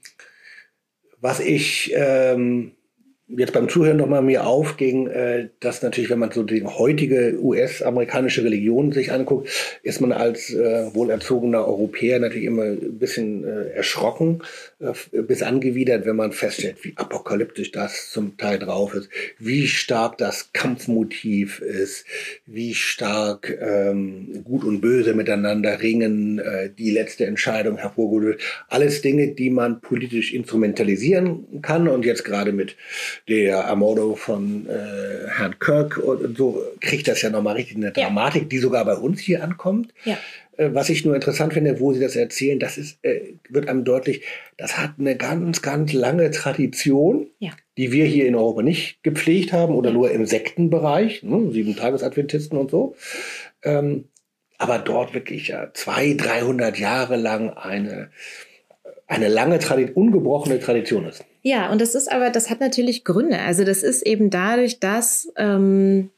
was ich... Ähm, jetzt beim Zuhören nochmal mir aufging, äh, dass natürlich, wenn man so die heutige U S-amerikanische Religion sich anguckt, ist man als äh, wohlerzogener Europäer natürlich immer ein bisschen äh, erschrocken, äh, bis angewidert, wenn man feststellt, wie apokalyptisch das zum Teil drauf ist, wie stark das Kampfmotiv ist, wie stark ähm, Gut und Böse miteinander ringen, äh, die letzte Entscheidung hervorgeholt wird. Alles Dinge, die man politisch instrumentalisieren kann, und jetzt gerade mit der Ermordung von äh, Herrn Kirk und, und so kriegt das ja nochmal richtig eine Dramatik, ja. die sogar bei uns hier ankommt. Ja. Äh, was ich nur interessant finde, wo Sie das erzählen, das ist, äh, wird einem deutlich, das hat eine ganz, ganz lange Tradition, ja. die wir hier in Europa nicht gepflegt haben oder ja. nur im Sektenbereich, ne, Sieben-Tages-Adventisten und so. Ähm, aber dort wirklich ja, zweihundert, dreihundert Jahre lang eine eine lange, Tradi- ungebrochene Tradition ist. Ja, und das ist aber, das hat natürlich Gründe. Also das ist eben dadurch, dass ähm,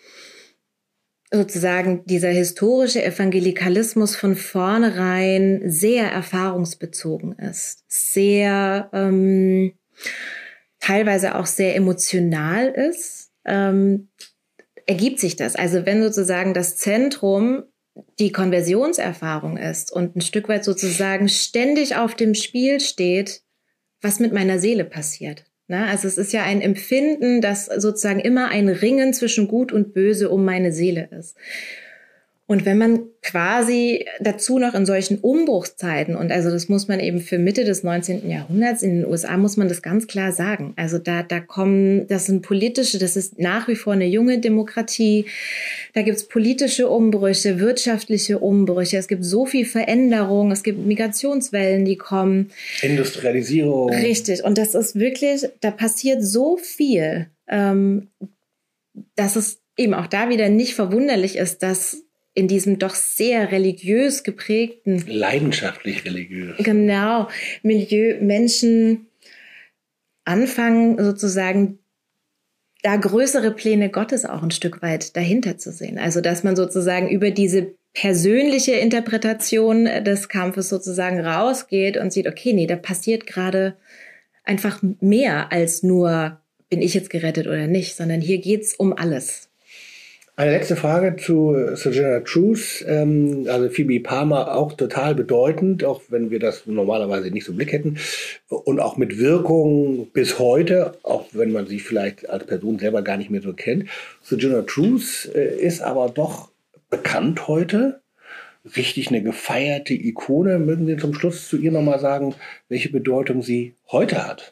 sozusagen dieser historische Evangelikalismus von vornherein sehr erfahrungsbezogen ist, sehr ähm, teilweise auch sehr emotional ist, ähm, ergibt sich das. Also wenn sozusagen das Zentrum die Konversionserfahrung ist und ein Stück weit sozusagen ständig auf dem Spiel steht, was mit meiner Seele passiert. Ne? Also es ist ja ein Empfinden, dass sozusagen immer ein Ringen zwischen Gut und Böse um meine Seele ist. Und wenn man quasi dazu noch in solchen Umbruchszeiten, und also das muss man eben für Mitte des neunzehnten Jahrhunderts in den U S A, muss man das ganz klar sagen. Also da, da kommen, das sind politische, das ist nach wie vor eine junge Demokratie. Da gibt's politische Umbrüche, wirtschaftliche Umbrüche. Es gibt so viel Veränderung. Es gibt Migrationswellen, die kommen. Industrialisierung. Richtig. Und das ist wirklich, da passiert so viel, ähm, dass es eben auch da wieder nicht verwunderlich ist, dass in diesem doch sehr religiös geprägten, leidenschaftlich religiös, genau, Milieu Menschen anfangen sozusagen da größere Pläne Gottes auch ein Stück weit dahinter zu sehen. Also dass man sozusagen über diese persönliche Interpretation des Kampfes sozusagen rausgeht und sieht, okay, nee, da passiert gerade einfach mehr als nur, bin ich jetzt gerettet oder nicht, sondern hier geht's um alles. Eine letzte Frage zu Sojourner Truth. Ähm, also Phoebe Palmer auch total bedeutend, auch wenn wir das normalerweise nicht so im Blick hätten. Und auch mit Wirkung bis heute, auch wenn man sie vielleicht als Person selber gar nicht mehr so kennt. Sojourner Truth äh, ist aber doch bekannt heute. Richtig eine gefeierte Ikone. Mögen Sie zum Schluss zu ihr nochmal sagen, welche Bedeutung sie heute hat?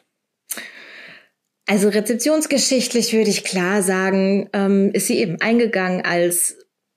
Also rezeptionsgeschichtlich würde ich klar sagen, ähm, ist sie eben eingegangen als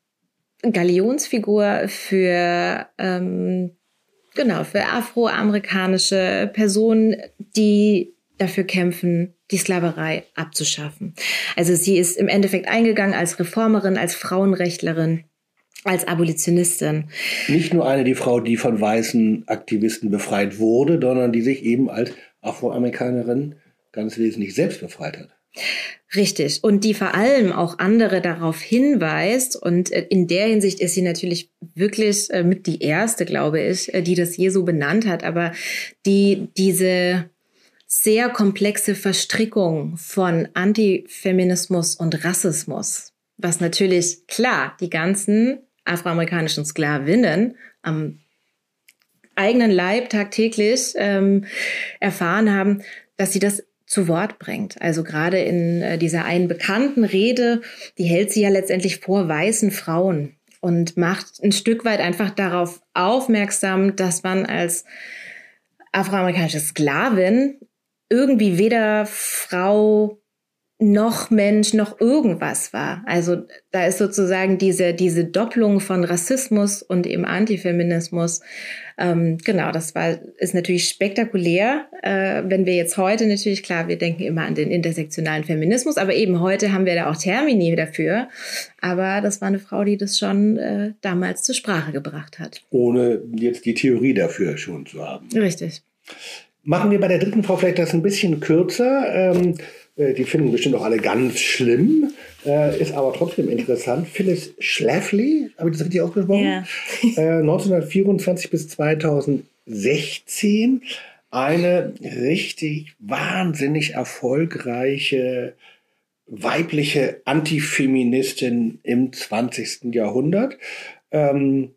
Galionsfigur für, ähm, genau, für afroamerikanische Personen, die dafür kämpfen, die Sklaverei abzuschaffen. Also sie ist im Endeffekt eingegangen als Reformerin, als Frauenrechtlerin, als Abolitionistin. Nicht nur eine, die Frau, die von weißen Aktivisten befreit wurde, sondern die sich eben als Afroamerikanerin ganz wesentlich selbst befreit hat. Richtig. Und die vor allem auch andere darauf hinweist. Und in der Hinsicht ist sie natürlich wirklich mit die erste, glaube ich, die das je so benannt hat. Aber die diese sehr komplexe Verstrickung von Antifeminismus und Rassismus, was natürlich klar die ganzen afroamerikanischen Sklavinnen am eigenen Leib tagtäglich ähm, erfahren haben, dass sie das zu Wort bringt. Also gerade in äh, dieser einen bekannten Rede, die hält sie ja letztendlich vor weißen Frauen und macht ein Stück weit einfach darauf aufmerksam, dass man als afroamerikanische Sklavin irgendwie weder Frau noch Mensch noch irgendwas war. Also da ist sozusagen diese diese Doppelung von Rassismus und eben Antifeminismus. Ähm, genau, das war ist natürlich spektakulär. Äh, wenn wir jetzt heute natürlich, klar, wir denken immer an den intersektionalen Feminismus, aber eben heute haben wir da auch Termini dafür. Aber das war eine Frau, die das schon äh, damals zur Sprache gebracht hat. Ohne jetzt die Theorie dafür schon zu haben. Richtig. Machen wir bei der dritten Frau vielleicht das ein bisschen kürzer. Ähm, Die finden bestimmt auch alle ganz schlimm, äh, ist aber trotzdem interessant. Phyllis Schlafly, habe ich das richtig ausgesprochen? Ja. äh, neunzehnhundertvierundzwanzig bis zweitausendsechzehn eine richtig wahnsinnig erfolgreiche weibliche Antifeministin im zwanzigsten Jahrhundert. Ähm,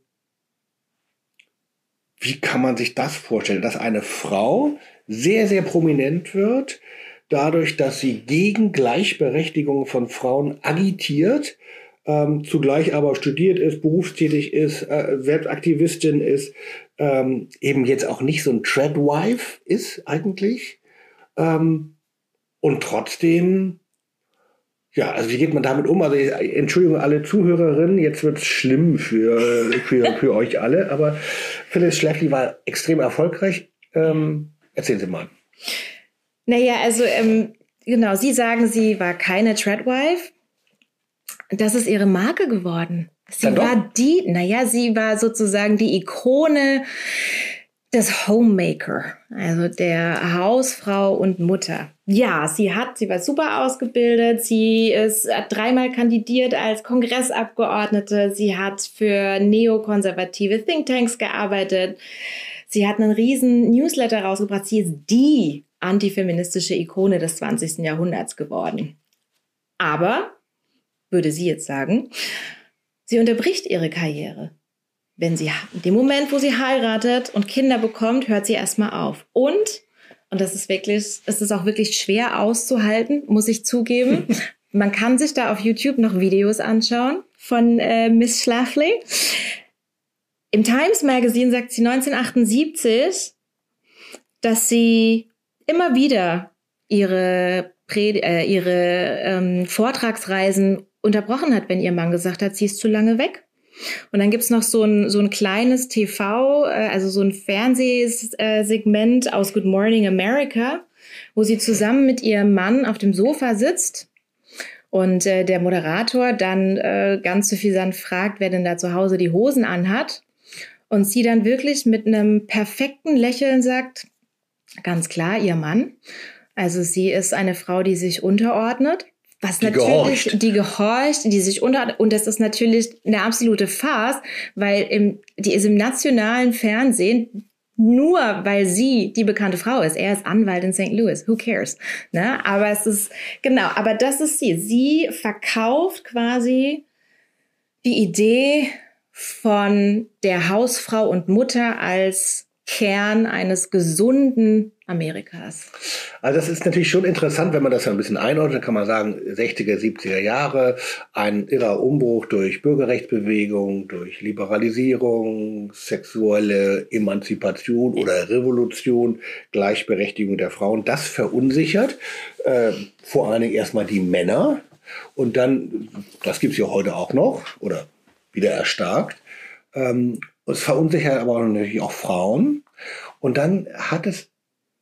wie kann man sich das vorstellen, dass eine Frau sehr, sehr prominent wird, dadurch, dass sie gegen Gleichberechtigung von Frauen agitiert, ähm, zugleich aber studiert ist, berufstätig ist, äh, selbst Aktivistin ist, ähm, eben jetzt auch nicht so ein Treadwife ist eigentlich. Ähm, und trotzdem, ja, also wie geht man damit um? Also Entschuldigung alle Zuhörerinnen, jetzt wird's schlimm für, für, für euch alle, aber Phyllis Schlafly war extrem erfolgreich. Ähm, erzählen Sie mal. Naja, also ähm, genau, Sie sagen, sie war keine Treadwife. Das ist ihre Marke geworden. Sie Dann war doch? die, naja, sie war sozusagen die Ikone des Homemaker, also der Hausfrau und Mutter. Ja, sie hat, sie war super ausgebildet, sie ist, hat dreimal kandidiert als Kongressabgeordnete, sie hat für neokonservative Thinktanks gearbeitet, sie hat einen riesen Newsletter rausgebracht, sie ist die antifeministische Ikone des zwanzigsten Jahrhunderts geworden. Aber, würde sie jetzt sagen, sie unterbricht ihre Karriere. Wenn sie, in dem Moment, wo sie heiratet und Kinder bekommt, hört sie erstmal auf. Und, und das ist wirklich, es ist auch wirklich schwer auszuhalten, muss ich zugeben, man kann sich da auf YouTube noch Videos anschauen von äh, Miss Schlafly. Im Times Magazine sagt sie neunzehnhundertachtundsiebzig, dass sie immer wieder ihre, Pred- äh, ihre ähm, Vortragsreisen unterbrochen hat, wenn ihr Mann gesagt hat, sie ist zu lange weg. Und dann gibt's noch so ein, so ein kleines T V, äh, also so ein Fernsehsegment aus Good Morning America, wo sie zusammen mit ihrem Mann auf dem Sofa sitzt und äh, der Moderator dann äh, ganz suffisant fragt, wer denn da zu Hause die Hosen anhat. Und sie dann wirklich mit einem perfekten Lächeln sagt, ganz klar, ihr Mann. Also sie ist eine Frau, die sich unterordnet. Was die natürlich, gehorcht. die gehorcht, die sich unter, und das ist natürlich eine absolute Farce, weil im, die ist im nationalen Fernsehen, nur weil sie die bekannte Frau ist. Er ist Anwalt in Sankt Louis. Who cares? Ne? Aber es ist, genau, aber das ist sie. Sie verkauft quasi die Idee von der Hausfrau und Mutter als Kern eines gesunden Amerikas. Also das ist natürlich schon interessant, wenn man das ein bisschen einordnet, kann man sagen, sechziger, siebziger Jahre, ein irrer Umbruch durch Bürgerrechtsbewegung, durch Liberalisierung, sexuelle Emanzipation oder Revolution, Gleichberechtigung der Frauen. Das verunsichert äh, vor allen Dingen erstmal die Männer und dann, das gibt es ja heute auch noch oder wieder erstarkt, ähm, es verunsichert aber natürlich auch Frauen. Und dann hat es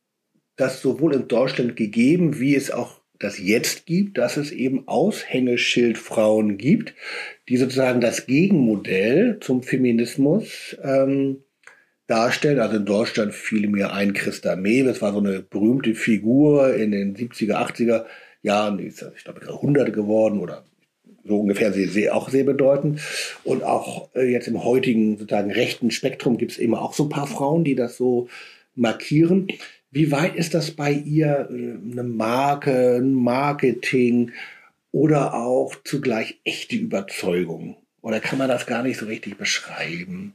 das sowohl in Deutschland gegeben, wie es auch das jetzt gibt, dass es eben Aushängeschildfrauen gibt, die sozusagen das Gegenmodell zum Feminismus ähm, darstellen. Also in Deutschland fiel mir ein Christa Mehl, das war so eine berühmte Figur in den siebziger, achtziger Jahren, die ist, ich glaube, hundert geworden oder so ungefähr, sehr, sehr, auch sehr bedeutend. Und auch äh, jetzt im heutigen sozusagen rechten Spektrum gibt es immer auch so ein paar Frauen, die das so markieren. Wie weit ist das bei ihr äh, eine Marke, ein Marketing oder auch zugleich echte Überzeugung? Oder kann man das gar nicht so richtig beschreiben?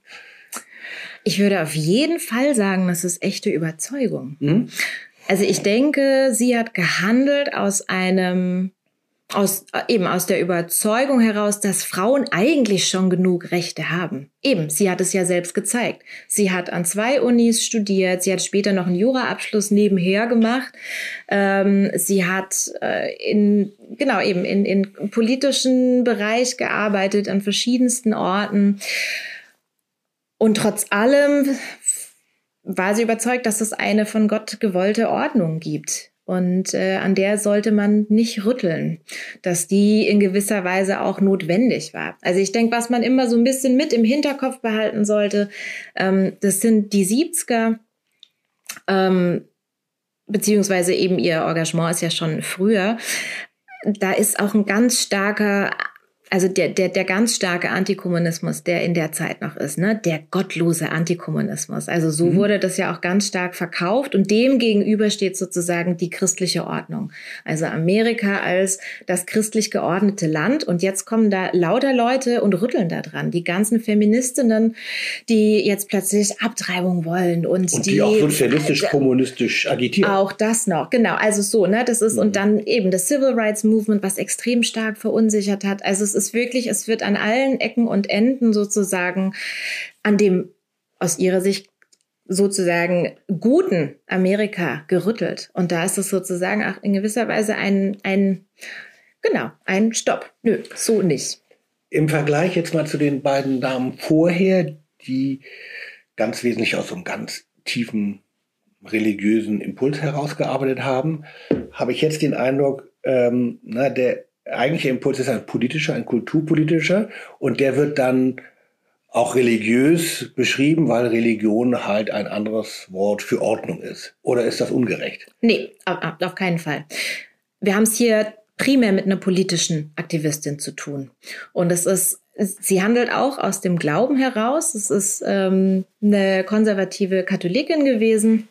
Ich würde auf jeden Fall sagen, das ist echte Überzeugung. Hm? Also ich denke, sie hat gehandelt aus einem Aus, eben aus der Überzeugung heraus, dass Frauen eigentlich schon genug Rechte haben. Eben, sie hat es ja selbst gezeigt. Sie hat an zwei Unis studiert, sie hat später noch einen Juraabschluss nebenher gemacht. Ähm, sie hat äh, in, genau, eben in, in politischen Bereich gearbeitet, an verschiedensten Orten. Und trotz allem war sie überzeugt, dass es eine von Gott gewollte Ordnung gibt. Und äh, an der sollte man nicht rütteln, dass die in gewisser Weise auch notwendig war. Also ich denke, was man immer so ein bisschen mit im Hinterkopf behalten sollte, ähm, das sind die siebziger, ähm, beziehungsweise eben ihr Engagement ist ja schon früher. Da ist auch ein ganz starker, also der, der, der ganz starke Antikommunismus, der in der Zeit noch ist, ne, der gottlose Antikommunismus. Also so mhm. wurde das ja auch ganz stark verkauft und dem gegenüber steht sozusagen die christliche Ordnung. Also Amerika als das christlich geordnete Land und jetzt kommen da lauter Leute und rütteln da dran. Die ganzen Feministinnen, die jetzt plötzlich Abtreibung wollen und, und die, die auch sozialistisch-kommunistisch agitieren. Auch das noch, genau. Also so, ne, das ist mhm. und dann eben das Civil Rights Movement, was extrem stark verunsichert hat. Also es ist wirklich, es wird an allen Ecken und Enden sozusagen an dem aus ihrer Sicht sozusagen guten Amerika gerüttelt. Und da ist es sozusagen auch in gewisser Weise ein, ein genau, ein Stopp. Nö, so nicht. Im Vergleich jetzt mal zu den beiden Damen vorher, die ganz wesentlich aus so einem ganz tiefen religiösen Impuls herausgearbeitet haben, habe ich jetzt den Eindruck, ähm, na, der eigentliche Impuls ist ein politischer, ein kulturpolitischer und der wird dann auch religiös beschrieben, weil Religion halt ein anderes Wort für Ordnung ist. Oder ist das ungerecht? Nee, auf, auf keinen Fall. Wir haben es hier primär mit einer politischen Aktivistin zu tun. Und es ist, sie handelt auch aus dem Glauben heraus. Es ist ähm, eine konservative Katholikin gewesen.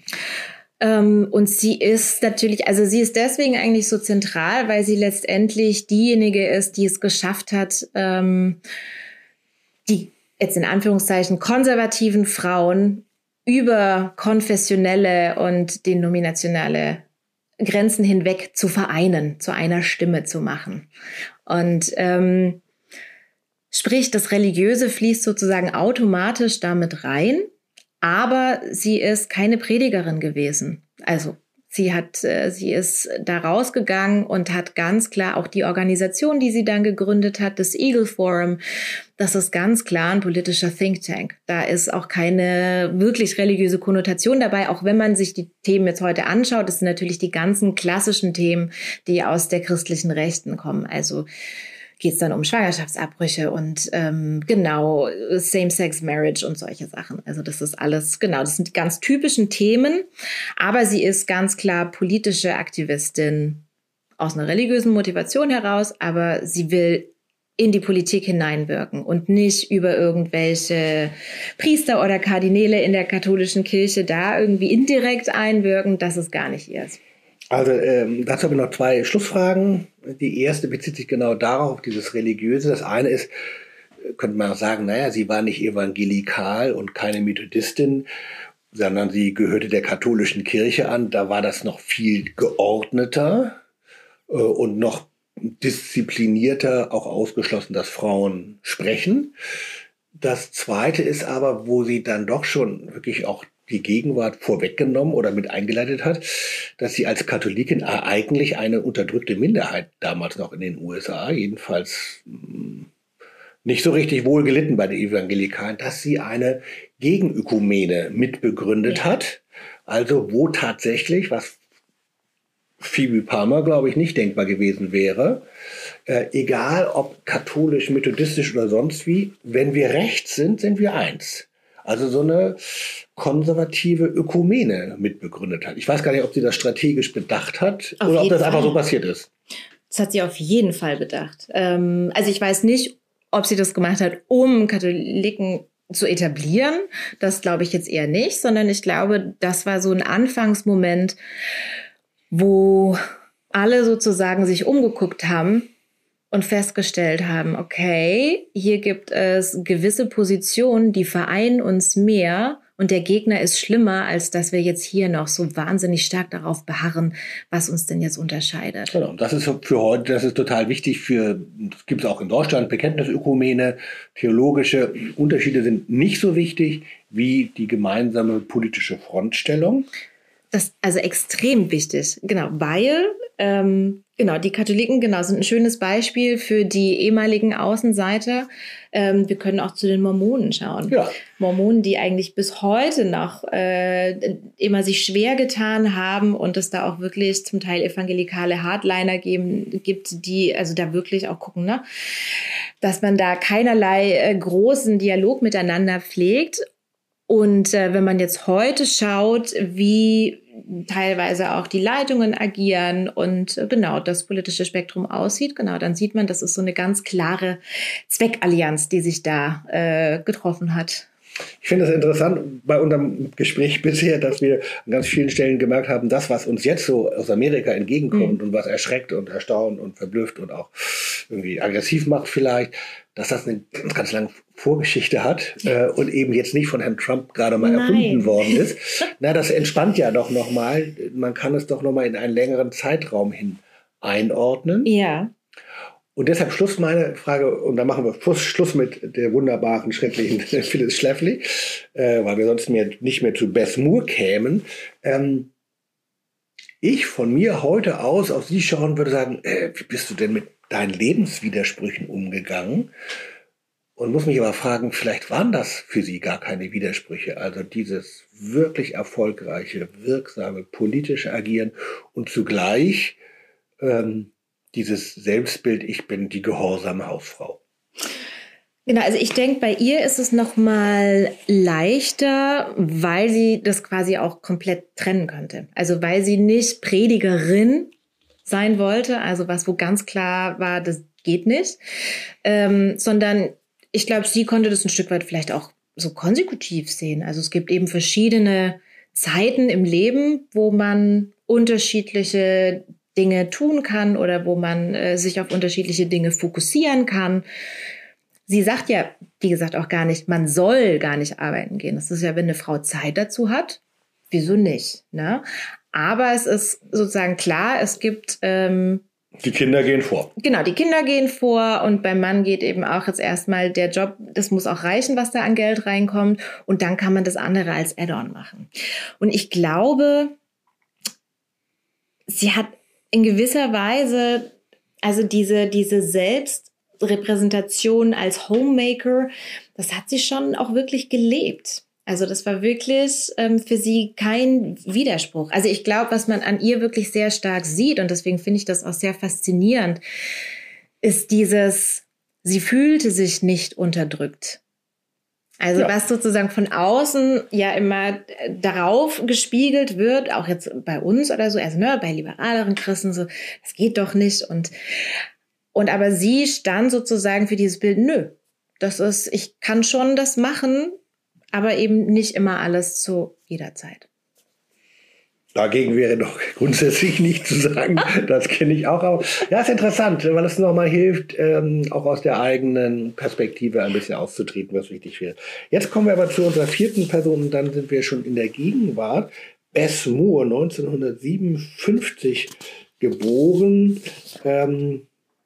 Ähm, und sie ist natürlich, also sie ist deswegen eigentlich so zentral, weil sie letztendlich diejenige ist, die es geschafft hat, ähm, die jetzt in Anführungszeichen konservativen Frauen über konfessionelle und denominationale Grenzen hinweg zu vereinen, zu einer Stimme zu machen. Und ähm, sprich, das Religiöse fließt sozusagen automatisch damit rein, aber sie ist keine Predigerin gewesen. Also sie hat, äh, sie ist da rausgegangen und hat ganz klar auch die Organisation, die sie dann gegründet hat, das Eagle Forum, das ist ganz klar ein politischer Think Tank. Da ist auch keine wirklich religiöse Konnotation dabei, auch wenn man sich die Themen jetzt heute anschaut. Das sind natürlich die ganzen klassischen Themen, die aus der christlichen Rechten kommen. Also geht es dann um Schwangerschaftsabbrüche und ähm, genau Same-Sex-Marriage und solche Sachen. Also das ist alles, genau, das sind die ganz typischen Themen. Aber sie ist ganz klar politische Aktivistin aus einer religiösen Motivation heraus, aber sie will in die Politik hineinwirken und nicht über irgendwelche Priester oder Kardinäle in der katholischen Kirche da irgendwie indirekt einwirken. Das ist gar nicht ihrs. Also ähm, dazu habe ich noch zwei Schlussfragen. Die erste bezieht sich genau darauf, dieses Religiöse. Das eine ist, könnte man auch sagen, naja, sie war nicht evangelikal und keine Methodistin, sondern sie gehörte der katholischen Kirche an. Da war das noch viel geordneter äh, und noch disziplinierter auch ausgeschlossen, dass Frauen sprechen. Das zweite ist aber, wo sie dann doch schon wirklich auch die Gegenwart vorweggenommen oder mit eingeleitet hat, dass sie als Katholikin eigentlich eine unterdrückte Minderheit damals noch in den U S A, jedenfalls nicht so richtig wohl gelitten bei den Evangelikalen, dass sie eine Gegenökumene mitbegründet ja. hat. Also wo tatsächlich, was Phoebe Palmer, glaube ich, nicht denkbar gewesen wäre, äh, egal ob katholisch, methodistisch oder sonst wie, wenn wir rechts sind, sind wir eins. Also so eine konservative Ökumene mitbegründet hat. Ich weiß gar nicht, ob sie das strategisch bedacht hat auf oder ob das Fall. einfach so passiert ist. Das hat sie auf jeden Fall bedacht. Ähm, also ich weiß nicht, ob sie das gemacht hat, um Katholiken zu etablieren. Das glaube ich jetzt eher nicht, sondern ich glaube, das war so ein Anfangsmoment, wo alle sozusagen sich umgeguckt haben und festgestellt haben, okay, hier gibt es gewisse Positionen, die vereinen uns mehr und der Gegner ist schlimmer, als dass wir jetzt hier noch so wahnsinnig stark darauf beharren, was uns denn jetzt unterscheidet. Genau, das ist für heute, das ist total wichtig für, das gibt es auch in Deutschland, Bekenntnisökumene, theologische Unterschiede sind nicht so wichtig wie die gemeinsame politische Frontstellung. Das also extrem wichtig, genau, weil ähm, genau die Katholiken genau sind ein schönes Beispiel für die ehemaligen Außenseiter. Ähm, wir können auch zu den Mormonen schauen. Ja. Mormonen, die eigentlich bis heute noch äh, immer sich schwer getan haben und es da auch wirklich zum Teil evangelikale Hardliner geben, gibt, die also da wirklich auch gucken, ne, dass man da keinerlei äh, großen Dialog miteinander pflegt. Und äh, wenn man jetzt heute schaut, wie teilweise auch die Leitungen agieren und äh, genau das politische Spektrum aussieht, genau, dann sieht man, das ist so eine ganz klare Zweckallianz, die sich da äh, getroffen hat. Ich finde es interessant bei unserem Gespräch bisher, dass wir an ganz vielen Stellen gemerkt haben, das, was uns jetzt so aus Amerika entgegenkommt mhm. und was erschreckt und erstaunt und verblüfft und auch irgendwie aggressiv macht vielleicht, dass das eine ganz lange Vorgeschichte hat äh, und eben jetzt nicht von Herrn Trump gerade mal Nein. erfunden worden ist. Na, das entspannt ja doch nochmal. Man kann es doch nochmal in einen längeren Zeitraum hin einordnen. Ja. Und deshalb Schluss meine Frage, und dann machen wir Schluss mit der wunderbaren, schrecklichen Phyllis Schlafly, äh, weil wir sonst mehr, nicht mehr zu Beth Moore kämen. Ähm, ich von mir heute aus auf Sie schauen würde sagen, äh, wie bist du denn mit deinen Lebenswidersprüchen umgegangen? Und muss mich aber fragen, vielleicht waren das für Sie gar keine Widersprüche. Also dieses wirklich erfolgreiche, wirksame, politische Agieren und zugleich ähm, dieses Selbstbild, ich bin die gehorsame Hausfrau. Genau, also ich denke, bei ihr ist es noch mal leichter, weil sie das quasi auch komplett trennen könnte. Also weil sie nicht Predigerin sein wollte, also was wo ganz klar war, das geht nicht, ähm, sondern ich glaube, sie konnte das ein Stück weit vielleicht auch so konsekutiv sehen. Also es gibt eben verschiedene Zeiten im Leben, wo man unterschiedliche Dinge tun kann oder wo man äh, sich auf unterschiedliche Dinge fokussieren kann. Sie sagt ja, wie gesagt, auch gar nicht, man soll gar nicht arbeiten gehen. Das ist ja, wenn eine Frau Zeit dazu hat, wieso nicht? Ne? Aber es ist sozusagen klar, es gibt... Ähm, die Kinder gehen vor. Genau, die Kinder gehen vor und beim Mann geht eben auch jetzt erstmal der Job, das muss auch reichen, was da an Geld reinkommt und dann kann man das andere als Add-on machen. Und ich glaube, sie hat in gewisser Weise, also diese, diese Selbstrepräsentation als Homemaker, das hat sie schon auch wirklich gelebt. Also das war wirklich ähm, für sie kein Widerspruch. Also ich glaube, was man an ihr wirklich sehr stark sieht, und deswegen finde ich das auch sehr faszinierend, ist dieses, sie fühlte sich nicht unterdrückt. Also ja. Was sozusagen von außen ja immer darauf gespiegelt wird, auch jetzt bei uns oder so, also ne, bei liberaleren Christen so, das geht doch nicht. Und, und aber sie stand sozusagen für dieses Bild, nö, das ist, ich kann schon das machen, aber eben nicht immer alles zu jeder Zeit. Dagegen wäre doch grundsätzlich nicht zu sagen. Das kenne ich auch. Aber ja, ist interessant, weil es nochmal hilft, ähm, auch aus der eigenen Perspektive ein bisschen auszutreten, was wichtig wäre. Jetzt kommen wir aber zu unserer vierten Person und dann sind wir schon in der Gegenwart. Bess Moore, neunzehnhundertsiebenundfünfzig geboren. Ähm,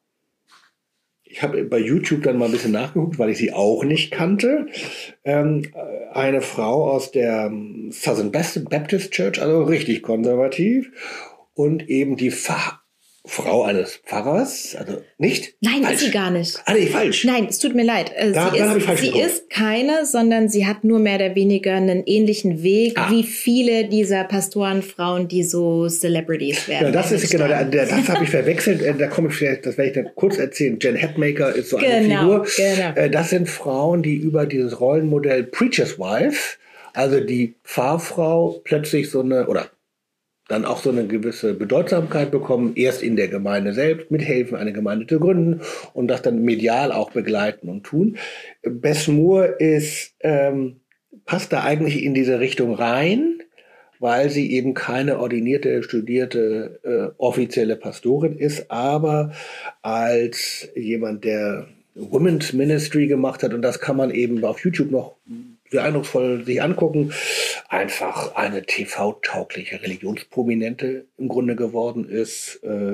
Ich habe bei YouTube dann mal ein bisschen nachgeguckt, weil ich sie auch nicht kannte. Ähm, eine Frau aus der Southern Baptist Church, also richtig konservativ. Und eben die Pfarr- Frau eines Pfarrers, also nicht? Nein, falsch. ist sie gar nicht. Ah, nee, falsch. Nein, es tut mir leid. Äh, Da- sie da hab ich ist, falsch sie geguckt. ist keine, sondern sie hat nur mehr oder weniger einen ähnlichen Weg Ah. wie viele dieser Pastorenfrauen, die so Celebrities werden. Ja, das ist genau, der, der, das habe ich verwechselt. Äh, Da komme ich vielleicht, das werde ich dann kurz erzählen. Jen Hatmaker ist so eine Genau, Figur. genau. Äh, Das sind Frauen, die über dieses Rollenmodell Preacher's Wife, also die Pfarrfrau, plötzlich so eine, oder dann auch so eine gewisse Bedeutsamkeit bekommen, erst in der Gemeinde selbst, mithelfen, eine Gemeinde zu gründen und das dann medial auch begleiten und tun. Bess Moore ist, ähm, passt da eigentlich in diese Richtung rein, weil sie eben keine ordinierte, studierte, äh, offizielle Pastorin ist, aber als jemand, der Women's Ministry gemacht hat, und das kann man eben auf YouTube noch sehr eindrucksvoll sich angucken, einfach eine T V-taugliche Religionsprominente im Grunde geworden ist, äh,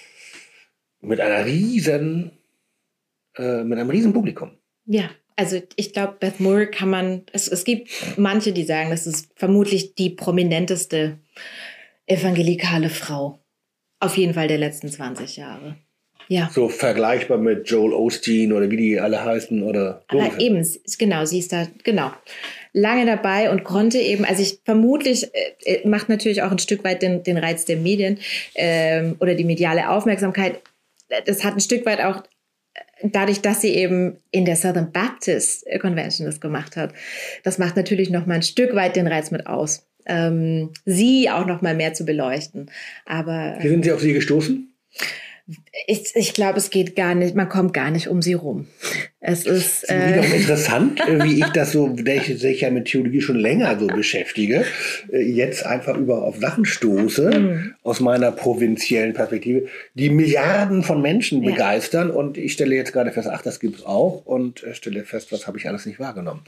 mit einer riesen, äh, mit einem riesen Publikum. Ja, also ich glaube, Beth Moore kann man, es, es gibt manche, die sagen, das ist vermutlich die prominenteste evangelikale Frau. Auf jeden Fall der letzten zwanzig Jahre. Ja. So vergleichbar mit Joel Osteen oder wie die alle heißen oder so. Aber eben, genau, sie ist da, genau, lange dabei und konnte eben, also ich vermutlich, äh, macht natürlich auch ein Stück weit den, den Reiz der Medien ähm, oder die mediale Aufmerksamkeit. Das hat ein Stück weit auch dadurch, dass sie eben in der Southern Baptist Convention das gemacht hat. Das macht natürlich noch mal ein Stück weit den Reiz mit aus, ähm, sie auch noch mal mehr zu beleuchten. Aber Wie sind Sie auf sie gestoßen? Ich, ich glaube, es geht gar nicht, man kommt gar nicht um sie rum. Es ist Es ist wiederum äh, interessant, äh, wie ich das so, der ich sich ja mit Theologie schon länger so beschäftige, äh, jetzt einfach über auf Sachen stoße, Mhm. aus meiner provinziellen Perspektive, die Milliarden von Menschen Ja. begeistern. Und ich stelle jetzt gerade fest, ach, das gibt es auch. Und äh, stelle fest, was habe ich alles nicht wahrgenommen.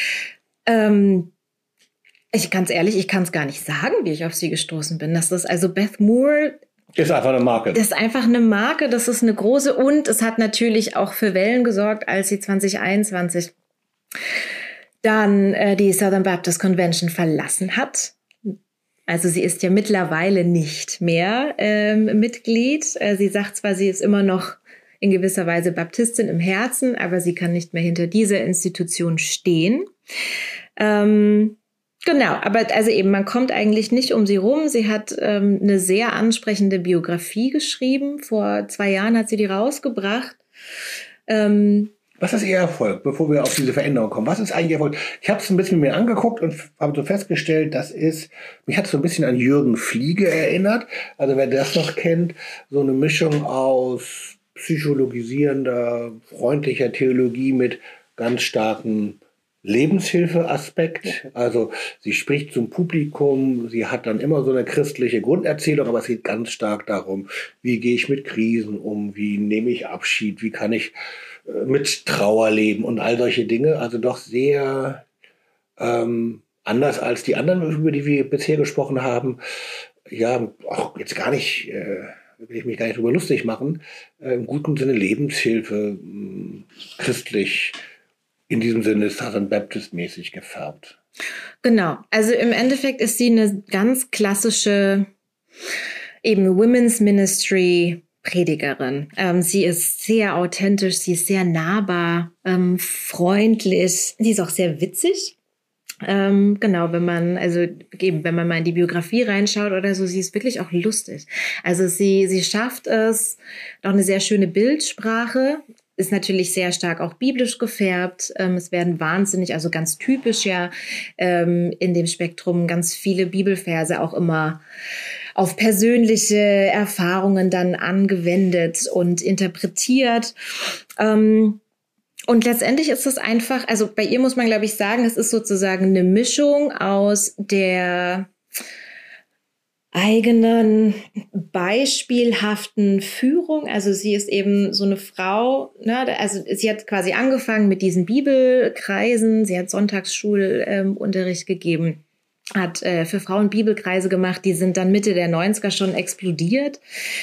ähm, ich ganz ehrlich, ich kann es gar nicht sagen, wie ich auf sie gestoßen bin. Das ist also Beth Moore. Ist einfach eine Marke. Das ist einfach eine Marke, das ist eine große, und es hat natürlich auch für Wellen gesorgt, als sie zwanzig einundzwanzig dann äh, die Southern Baptist Convention verlassen hat. Also sie ist ja mittlerweile nicht mehr ähm, Mitglied. Äh, sie sagt zwar, sie ist immer noch in gewisser Weise Baptistin im Herzen, aber sie kann nicht mehr hinter dieser Institution stehen. Ähm, Genau, aber also eben, man kommt eigentlich nicht um sie rum. Sie hat ähm, eine sehr ansprechende Biografie geschrieben. Vor zwei Jahren hat sie die rausgebracht. Ähm, Was ist Ihr Erfolg, bevor wir auf diese Veränderung kommen? Was ist eigentlich Ihr Erfolg? Ich habe es ein bisschen mir angeguckt und habe so festgestellt, das ist, mich hat es so ein bisschen an Jürgen Fliege erinnert. Also wer das noch kennt, so eine Mischung aus psychologisierender, freundlicher Theologie mit ganz starken Lebenshilfeaspekt. Also sie spricht zum Publikum, sie hat dann immer so eine christliche Grunderzählung, aber es geht ganz stark darum, wie gehe ich mit Krisen um, wie nehme ich Abschied, wie kann ich äh, mit Trauer leben und all solche Dinge. Also doch sehr ähm, anders als die anderen, über die wir bisher gesprochen haben. ja, auch jetzt gar nicht, äh, will ich mich gar nicht drüber lustig machen, äh, im guten Sinne Lebenshilfe, mh, christlich, in diesem Sinne Southern Baptist-mäßig gefärbt. Genau, also im Endeffekt ist sie eine ganz klassische eben Women's Ministry Predigerin. Ähm, sie ist sehr authentisch, sie ist sehr nahbar, ähm, freundlich, sie ist auch sehr witzig. Ähm, genau, wenn man, also eben, wenn man mal in die Biografie reinschaut oder so, sie ist wirklich auch lustig. Also sie, sie schafft es, auch eine sehr schöne Bildsprache, ist natürlich sehr stark auch biblisch gefärbt. Ähm, es werden wahnsinnig, also ganz typisch ja ähm, in dem Spektrum ganz viele Bibelverse auch immer auf persönliche Erfahrungen dann angewendet und interpretiert. Ähm, Und letztendlich ist es einfach, also bei ihr muss man, glaube ich, sagen, es ist sozusagen eine Mischung aus der eigenen beispielhaften Führung. Also sie ist eben so eine Frau, ne, also sie hat quasi angefangen mit diesen Bibelkreisen, sie hat Sonntagsschulunterricht ähm, gegeben, hat äh, für Frauen Bibelkreise gemacht, die sind dann Mitte der neunziger schon explodiert.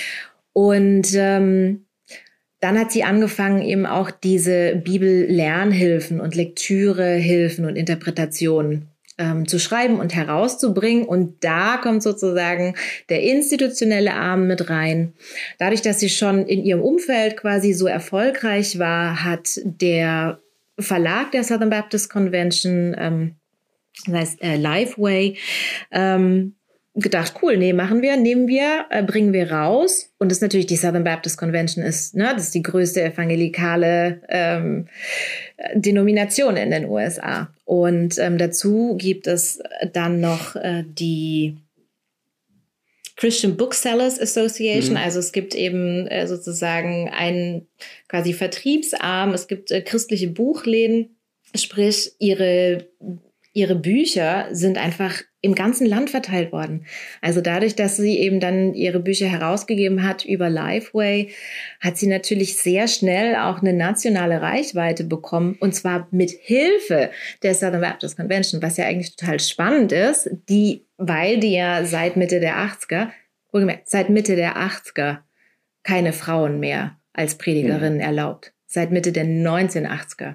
Und ähm, dann hat sie angefangen, eben auch diese Bibellernhilfen und Lektürehilfen und Interpretationen ähm, zu schreiben und herauszubringen. Und da kommt sozusagen der institutionelle Arm mit rein. Dadurch, dass sie schon in ihrem Umfeld quasi so erfolgreich war, hat der Verlag der Southern Baptist Convention, ähm, das heißt äh, Lifeway, ähm, gedacht, cool, nee, machen wir, nehmen wir, äh, bringen wir raus. Und das ist natürlich, die Southern Baptist Convention ist, ne, das ist die größte evangelikale ähm, Denomination in den U S A. Und ähm, dazu gibt es dann noch äh, die Christian Booksellers Association. Mhm. Also es gibt eben äh, sozusagen einen quasi Vertriebsarm. Es gibt äh, christliche Buchläden. Sprich, ihre Ihre Bücher sind einfach im ganzen Land verteilt worden. Also dadurch, dass sie eben dann ihre Bücher herausgegeben hat über Lifeway, hat sie natürlich sehr schnell auch eine nationale Reichweite bekommen. Und zwar mit Hilfe der Southern Baptist Convention, was ja eigentlich total spannend ist, die, weil die ja seit Mitte der achtziger, seit Mitte der achtziger keine Frauen mehr als Predigerinnen mhm. erlaubt. Seit Mitte der neunzehnhundertachtziger.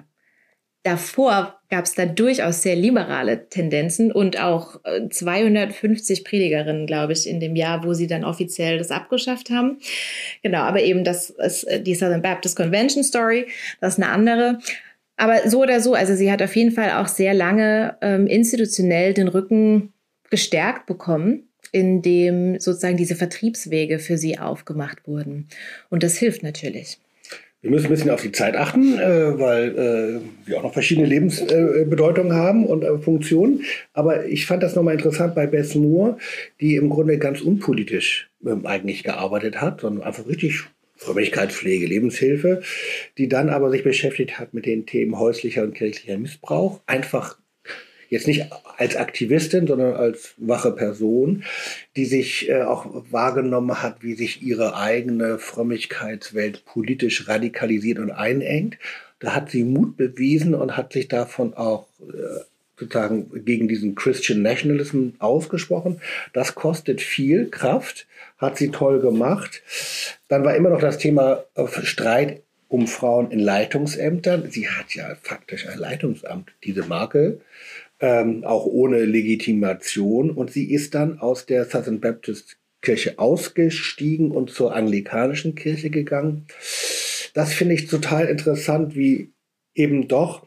Davor gab es da durchaus sehr liberale Tendenzen und auch zweihundertfünfzig Predigerinnen, glaube ich, in dem Jahr, wo sie dann offiziell das abgeschafft haben. Genau, aber eben das ist die Southern Baptist Convention Story, das ist eine andere. Aber so oder so, also sie hat auf jeden Fall auch sehr lange ähm, institutionell den Rücken gestärkt bekommen, indem sozusagen diese Vertriebswege für sie aufgemacht wurden. Und das hilft natürlich. Wir müssen ein bisschen auf die Zeit achten, äh, weil äh, wir auch noch verschiedene Lebensbedeutungen äh, haben und äh, Funktionen. Aber ich fand das nochmal interessant bei Bess Moore, die im Grunde ganz unpolitisch ähm, eigentlich gearbeitet hat, sondern einfach richtig Frömmigkeitspflege, Lebenshilfe, die dann aber sich beschäftigt hat mit den Themen häuslicher und kirchlicher Missbrauch. Einfach jetzt nicht als Aktivistin, sondern als wache Person, die sich äh, auch wahrgenommen hat, wie sich ihre eigene Frömmigkeitswelt politisch radikalisiert und einengt. Da hat sie Mut bewiesen und hat sich davon auch äh, sozusagen gegen diesen Christian Nationalism ausgesprochen. Das kostet viel Kraft, hat sie toll gemacht. Dann war immer noch das Thema äh, Streit um Frauen in Leitungsämtern. Sie hat ja faktisch ein Leitungsamt, diese Marke. Ähm, auch ohne Legitimation. Und sie ist dann aus der Southern Baptist Kirche ausgestiegen und zur anglikanischen Kirche gegangen. Das finde ich total interessant, wie eben doch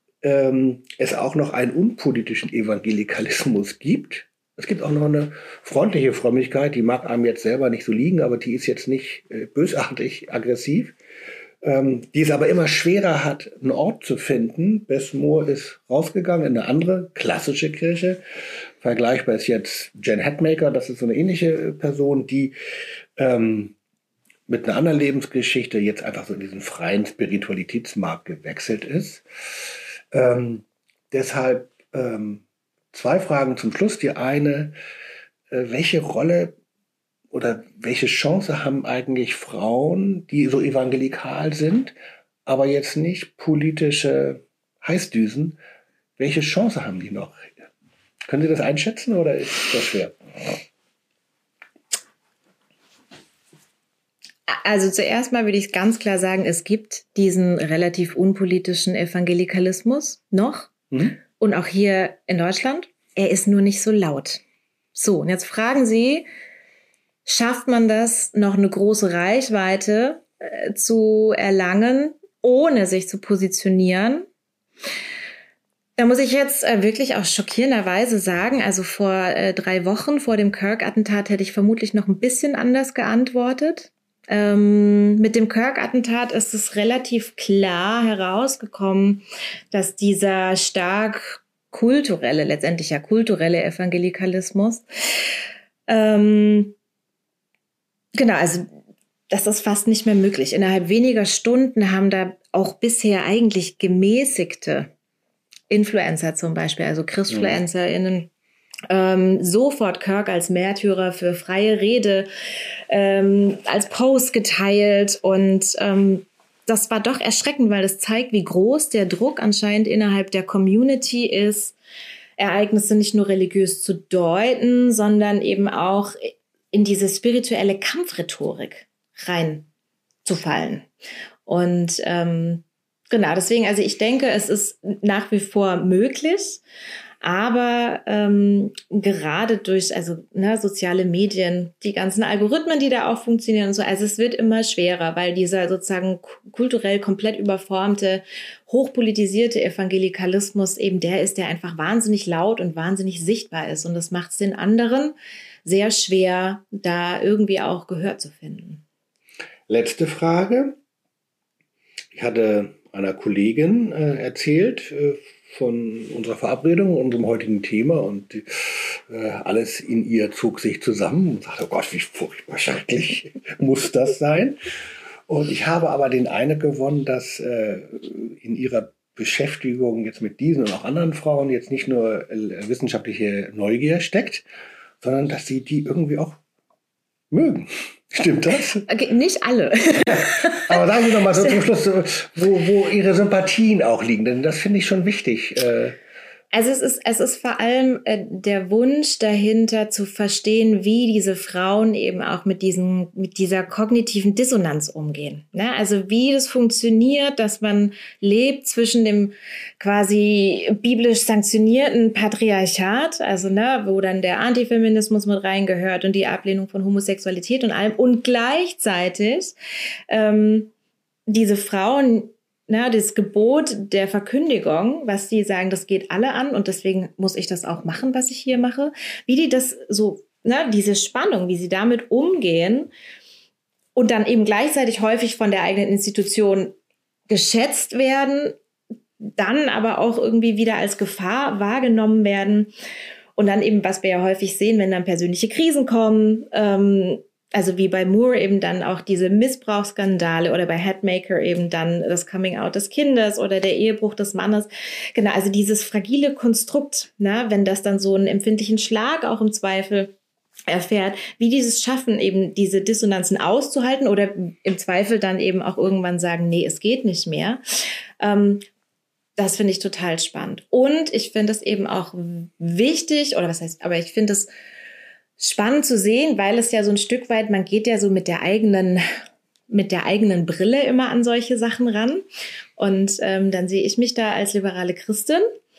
ähm, es auch noch einen unpolitischen Evangelikalismus gibt. Es gibt auch noch eine freundliche Frömmigkeit, die mag einem jetzt selber nicht so liegen, aber die ist jetzt nicht äh, bösartig aggressiv. Ähm, die es aber immer schwerer hat, einen Ort zu finden. Bess Moore ist rausgegangen in eine andere klassische Kirche. Vergleichbar ist jetzt Jen Hatmaker, das ist so eine ähnliche Person, die ähm, mit einer anderen Lebensgeschichte jetzt einfach so in diesen freien Spiritualitätsmarkt gewechselt ist. Ähm, deshalb ähm, zwei Fragen zum Schluss. Die eine, äh, welche Rolle oder welche Chance haben eigentlich Frauen, die so evangelikal sind, aber jetzt nicht politische Heißdüsen, welche Chance haben die noch? Können Sie das einschätzen oder ist das schwer? Also zuerst mal würde ich ganz klar sagen, es gibt diesen relativ unpolitischen Evangelikalismus noch. Mhm. Und auch hier in Deutschland. Er ist nur nicht so laut. So, und jetzt fragen Sie, schafft man das, noch eine große Reichweite äh, zu erlangen, ohne sich zu positionieren? Da muss ich jetzt äh, wirklich auch schockierenderweise sagen, also vor äh, drei Wochen vor dem Kirk-Attentat hätte ich vermutlich noch ein bisschen anders geantwortet. Ähm, mit dem Kirk-Attentat ist es relativ klar herausgekommen, dass dieser stark kulturelle, letztendlich ja kulturelle Evangelikalismus, ähm, genau, also das ist fast nicht mehr möglich. Innerhalb weniger Stunden haben da auch bisher eigentlich gemäßigte Influencer zum Beispiel, also ChristfluencerInnen, ähm, sofort Kirk als Märtyrer für freie Rede ähm, als Post geteilt. Und ähm, das war doch erschreckend, weil das zeigt, wie groß der Druck anscheinend innerhalb der Community ist, Ereignisse nicht nur religiös zu deuten, sondern eben auch in diese spirituelle Kampfrhetorik reinzufallen. Und ähm, genau, deswegen, also ich denke, es ist nach wie vor möglich, aber ähm, gerade durch also ne, soziale Medien, die ganzen Algorithmen, die da auch funktionieren und so, also es wird immer schwerer, weil dieser sozusagen kulturell komplett überformte, hochpolitisierte Evangelikalismus eben der ist, der einfach wahnsinnig laut und wahnsinnig sichtbar ist. Und das macht es den anderen sehr schwer, da irgendwie auch Gehör zu finden. Letzte Frage. Ich hatte einer Kollegin äh, erzählt äh, von unserer Verabredung, unserem heutigen Thema und äh, alles in ihr zog sich zusammen und sagte, oh Gott, wie furchtbar schrecklich muss das sein. Und ich habe aber den Eindruck gewonnen, dass äh, in ihrer Beschäftigung jetzt mit diesen und auch anderen Frauen jetzt nicht nur äh, wissenschaftliche Neugier steckt, sondern dass sie die irgendwie auch mögen. Stimmt das? Okay, nicht alle. Aber sagen Sie doch mal so zum Schluss, wo, wo Ihre Sympathien auch liegen, denn das finde ich schon wichtig. Also es ist, es ist vor allem äh, der Wunsch dahinter zu verstehen, wie diese Frauen eben auch mit diesen, mit dieser kognitiven Dissonanz umgehen. Ne? Also wie das funktioniert, dass man lebt zwischen dem quasi biblisch sanktionierten Patriarchat, also ne, wo dann der Antifeminismus mit reingehört und die Ablehnung von Homosexualität und allem und gleichzeitig ähm, diese Frauen Na, das Gebot der Verkündigung, was die sagen, das geht alle an und deswegen muss ich das auch machen, was ich hier mache. Wie die das so, na, diese Spannung, wie sie damit umgehen und dann eben gleichzeitig häufig von der eigenen Institution geschätzt werden, dann aber auch irgendwie wieder als Gefahr wahrgenommen werden. Und dann eben, was wir ja häufig sehen, wenn dann persönliche Krisen kommen, ähm, also wie bei Moore eben dann auch diese Missbrauchsskandale oder bei Headmaker eben dann das Coming-out des Kindes oder der Ehebruch des Mannes. Genau, also dieses fragile Konstrukt, na, wenn das dann so einen empfindlichen Schlag auch im Zweifel erfährt, wie dieses schaffen, eben diese Dissonanzen auszuhalten oder im Zweifel dann eben auch irgendwann sagen, nee, es geht nicht mehr. Ähm, das finde ich total spannend. Und ich finde es eben auch wichtig, oder was heißt, aber ich finde es spannend zu sehen, weil es ja so ein Stück weit, man geht ja so mit der eigenen, mit der eigenen Brille immer an solche Sachen ran. Und ähm, dann sehe ich mich da als liberale Christin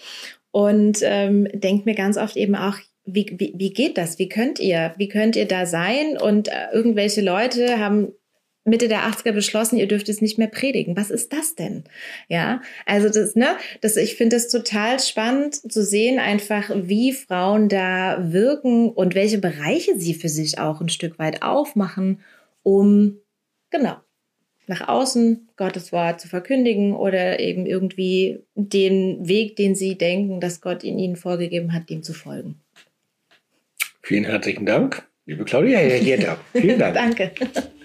und ähm, denke mir ganz oft eben auch, wie, wie, wie geht das? Wie könnt ihr? Wie könnt ihr da sein? Und äh, irgendwelche Leute haben Mitte der achtziger beschlossen, ihr dürft es nicht mehr predigen. Was ist das denn? Ja, also das, ne, das, ich finde es total spannend zu sehen einfach, wie Frauen da wirken und welche Bereiche sie für sich auch ein Stück weit aufmachen, um, genau, nach außen Gottes Wort zu verkündigen oder eben irgendwie den Weg, den sie denken, dass Gott in ihnen vorgegeben hat, dem zu folgen. Vielen herzlichen Dank, liebe Claudia Jetta. Vielen Dank. Danke.